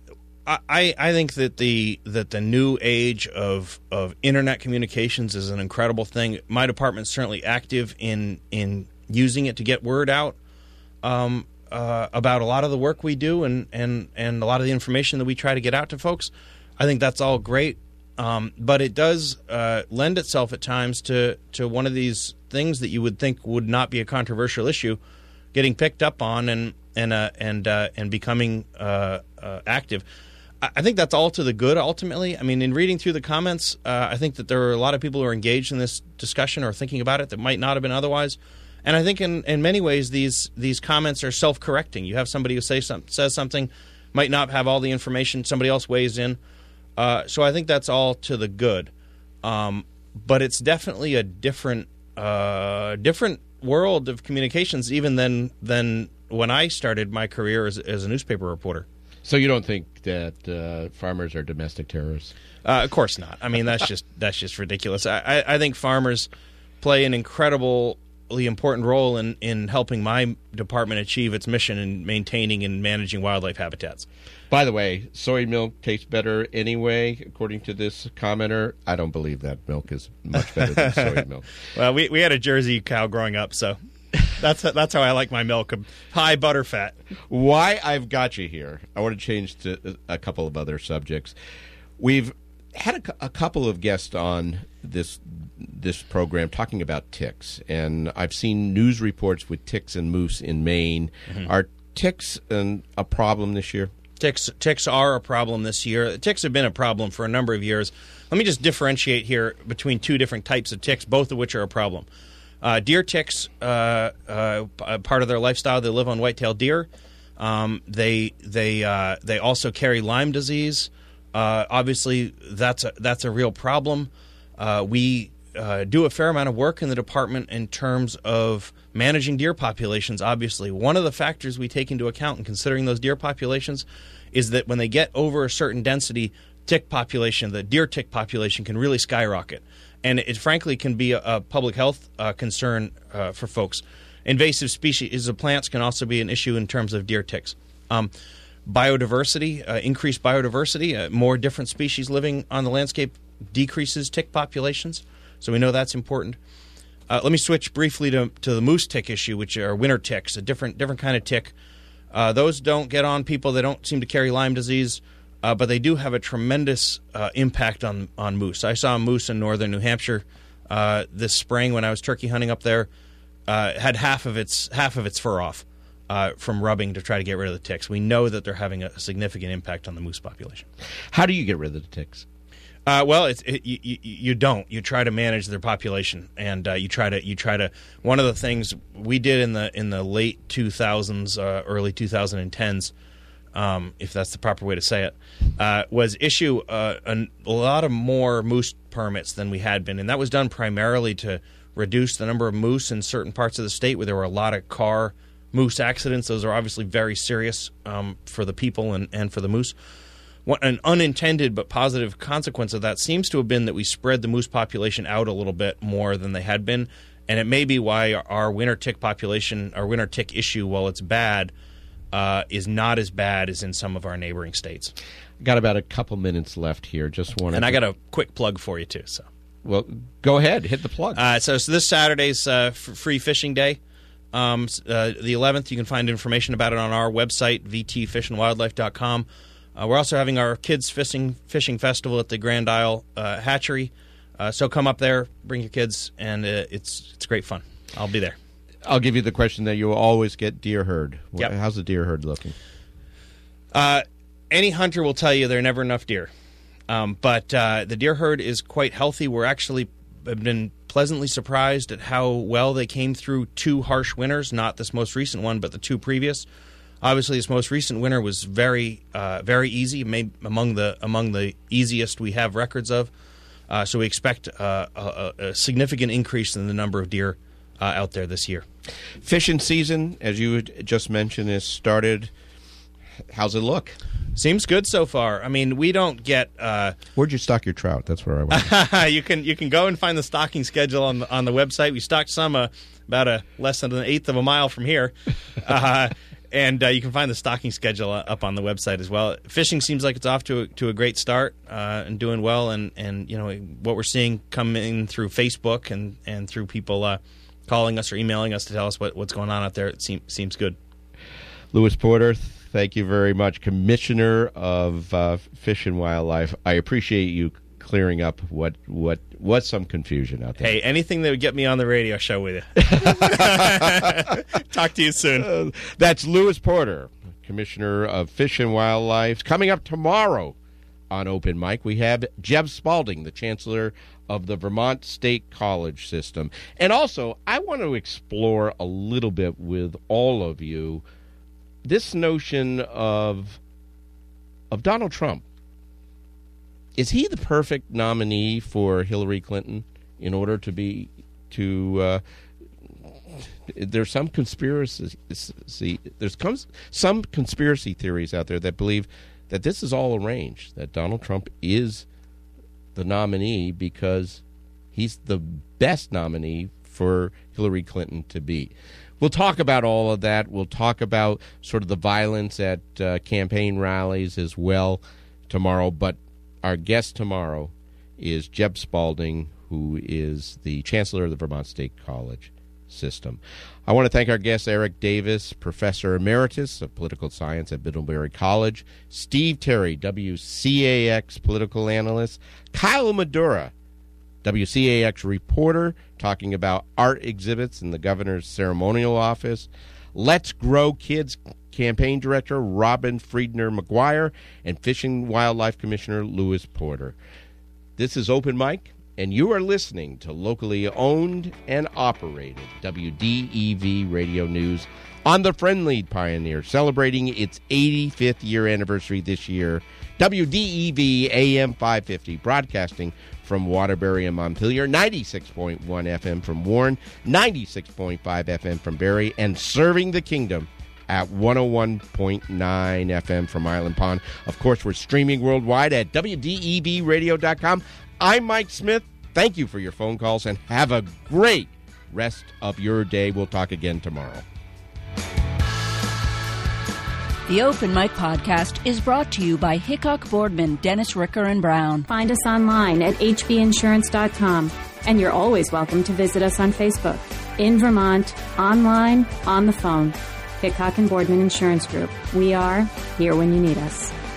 [SPEAKER 12] I, I think that the that the new age of of internet communications is an incredible thing. My department's certainly active in in using it to get word out um, uh, about a lot of the work we do and, and, and a lot of the information that we try to get out to folks. I think that's all great. Um, but it does uh, lend itself at times to, to one of these things that you would think would not be a controversial issue, getting picked up on and and uh, and uh, and becoming uh, uh, active. I, I think that's all to the good. Ultimately, I mean, in reading through the comments, uh, I think that there are a lot of people who are engaged in this discussion or thinking about it that might not have been otherwise. And I think in, in many ways these these comments are self-correcting. You have somebody who say some, says something, might not have all the information. Somebody else weighs in. Uh, so I think that's all to the good, um, but it's definitely a different, uh, different world of communications even than than when I started my career as, as a newspaper reporter.
[SPEAKER 3] So you don't think that uh, farmers are domestic terrorists?
[SPEAKER 12] Uh, of course not. I mean, that's just that's just ridiculous. I, I, I think farmers play an incredibly important role in, in helping my department achieve its mission in maintaining and managing wildlife habitats.
[SPEAKER 3] By the way, soy milk tastes better anyway, according to this commenter. I don't believe that milk is much better than soy milk.
[SPEAKER 12] Well, we we had a Jersey cow growing up, so that's that's how I like my milk, high butter fat.
[SPEAKER 3] Why I've got you here, I want to change to a couple of other subjects. We've had a, a couple of guests on this this program talking about ticks, and I've seen news reports with ticks and moose in Maine. Mm-hmm. Are ticks an, a problem this year?
[SPEAKER 12] Ticks, ticks are a problem this year. Ticks have been a problem for a number of years. Let me just differentiate here between two different types of ticks, both of which are a problem. Uh, deer ticks, uh, uh, part of their lifestyle, they live on white-tailed deer. Um, they they uh, they also carry Lyme disease. Uh, obviously, that's a, that's a real problem. Uh, we uh, do a fair amount of work in the department in terms of managing deer populations, obviously. One of the factors we take into account in considering those deer populations is that when they get over a certain density, tick population, the deer tick population can really skyrocket. And it frankly can be a, a public health uh, concern uh, for folks. Invasive species of plants can also be an issue in terms of deer ticks. Um, biodiversity, uh, increased biodiversity, uh, more different species living on the landscape decreases tick populations. So we know that's important. Uh, let me switch briefly to, to the moose tick issue, which are winter ticks, a different different kind of tick. Uh, those don't get on people. They don't seem to carry Lyme disease, uh, but they do have a tremendous uh, impact on, on moose. I saw a moose in northern New Hampshire uh, this spring when I was turkey hunting up there. Uh, had half of its half of its fur off uh, from rubbing to try to get rid of the ticks. We know that they're having a significant impact on the moose population.
[SPEAKER 3] How do you get rid of the ticks?
[SPEAKER 12] Uh, well, it's, it, you, you, you don't. You try to manage their population, and uh, you try to you try to. One of the things we did in the in the late two thousands, uh, early twenty tens, um, if that's the proper way to say it, uh, was issue uh, a, a lot of more moose permits than we had been, and that was done primarily to reduce the number of moose in certain parts of the state where there were a lot of car moose accidents. Those are obviously very serious um, for the people and, and for the moose. What, an unintended but positive consequence of that seems to have been that we spread the moose population out a little bit more than they had been, and it may be why our winter tick population, our winter tick issue, while it's bad, uh, is not as bad as in some of our neighboring states.
[SPEAKER 3] Got about a couple minutes left here. Just wanted
[SPEAKER 12] and I
[SPEAKER 3] to...
[SPEAKER 12] got a quick plug for you too. So.
[SPEAKER 3] Well, go ahead. Hit the plug.
[SPEAKER 12] Uh, so, so this Saturday's uh, f- free fishing day. Um, uh, the eleventh, you can find information about it on our website, v t fish and wildlife dot com. Uh, we're also having our kids fishing fishing festival at the Grand Isle uh, Hatchery. Uh, so come up there, bring your kids, and uh, it's it's great fun. I'll be there.
[SPEAKER 3] I'll give you the question that you will always get: deer herd.
[SPEAKER 12] Yep.
[SPEAKER 3] How's the deer herd looking?
[SPEAKER 12] Uh, any hunter will tell you there are never enough deer. Um, but uh, the deer herd is quite healthy. We're actually have been pleasantly surprised at how well they came through two harsh winters, not this most recent one, but the two previous. Obviously, this most recent winter was very, uh, very easy, made among the among the easiest we have records of. Uh, so we expect uh, a, a significant increase in the number of deer uh, out there this year.
[SPEAKER 3] Fishing season, as you just mentioned, has started. How's it look?
[SPEAKER 12] Seems good so far. I mean, we don't get. Uh,
[SPEAKER 3] Where'd you stock your trout? That's where I went.
[SPEAKER 12] you can you can go and find the stocking schedule on the on the website. We stocked some uh, about a less than an eighth of a mile from here, uh, and uh, you can find the stocking schedule up on the website as well. Fishing seems like it's off to a, to a great start uh, and doing well. And, and you know what we're seeing coming through Facebook and and through people uh, calling us or emailing us to tell us what, what's going on out there. It seems seems good.
[SPEAKER 3] Lewis Porter, thank you very much, Commissioner of uh, Fish and Wildlife. I appreciate you clearing up what what was some confusion out there.
[SPEAKER 12] Hey, anything that would get me on the radio show with you. Talk to you soon.
[SPEAKER 3] Uh, that's Lewis Porter, Commissioner of Fish and Wildlife. Coming up tomorrow on Open Mic, we have Jeb Spalding, the Chancellor of the Vermont State College System. And also, I want to explore a little bit with all of you this notion of of Donald Trump. Is he the perfect nominee for Hillary Clinton in order to be to uh, there's some conspiracy there's comes some conspiracy theories out there that believe that this is all arranged, that Donald Trump is the nominee because he's the best nominee for Hillary Clinton to be. We'll talk about all of that. We'll talk about sort of the violence at uh, campaign rallies as well tomorrow. But our guest tomorrow is Jeb Spalding, who is the Chancellor of the Vermont State College System. I want to thank our guest, Eric Davis, Professor Emeritus of Political Science at Middlebury College, Steve Terry, W C A X political analyst, Kyle Madura, W C A X reporter, talking about art exhibits in the governor's ceremonial office, Let's Grow Kids campaign director Robin Friedner McGuire, and Fish and Wildlife Commissioner Lewis Porter. This is Open Mic, and you are listening to locally owned and operated W D E V Radio News on the Friendly Pioneer, celebrating its eighty-fifth year anniversary this year. W D E V A M five fifty, broadcasting from Waterbury and Montpelier, ninety-six point one F M from Warren, ninety-six point five F M from Barrie, and serving the kingdom at one oh one point nine F M from Island Pond. Of course, we're streaming worldwide at W D E V radio dot com. I'm Mike Smith. Thank you for your phone calls, and have a great rest of your day. We'll talk again tomorrow.
[SPEAKER 13] The Open Mic Podcast is brought to you by Hickok Boardman, Dennis Ricker and Brown.
[SPEAKER 1] Find us online at h b insurance dot com. And you're always welcome to visit us on Facebook. In Vermont, online, on the phone. Hickok and Boardman Insurance Group. We are here when you need us.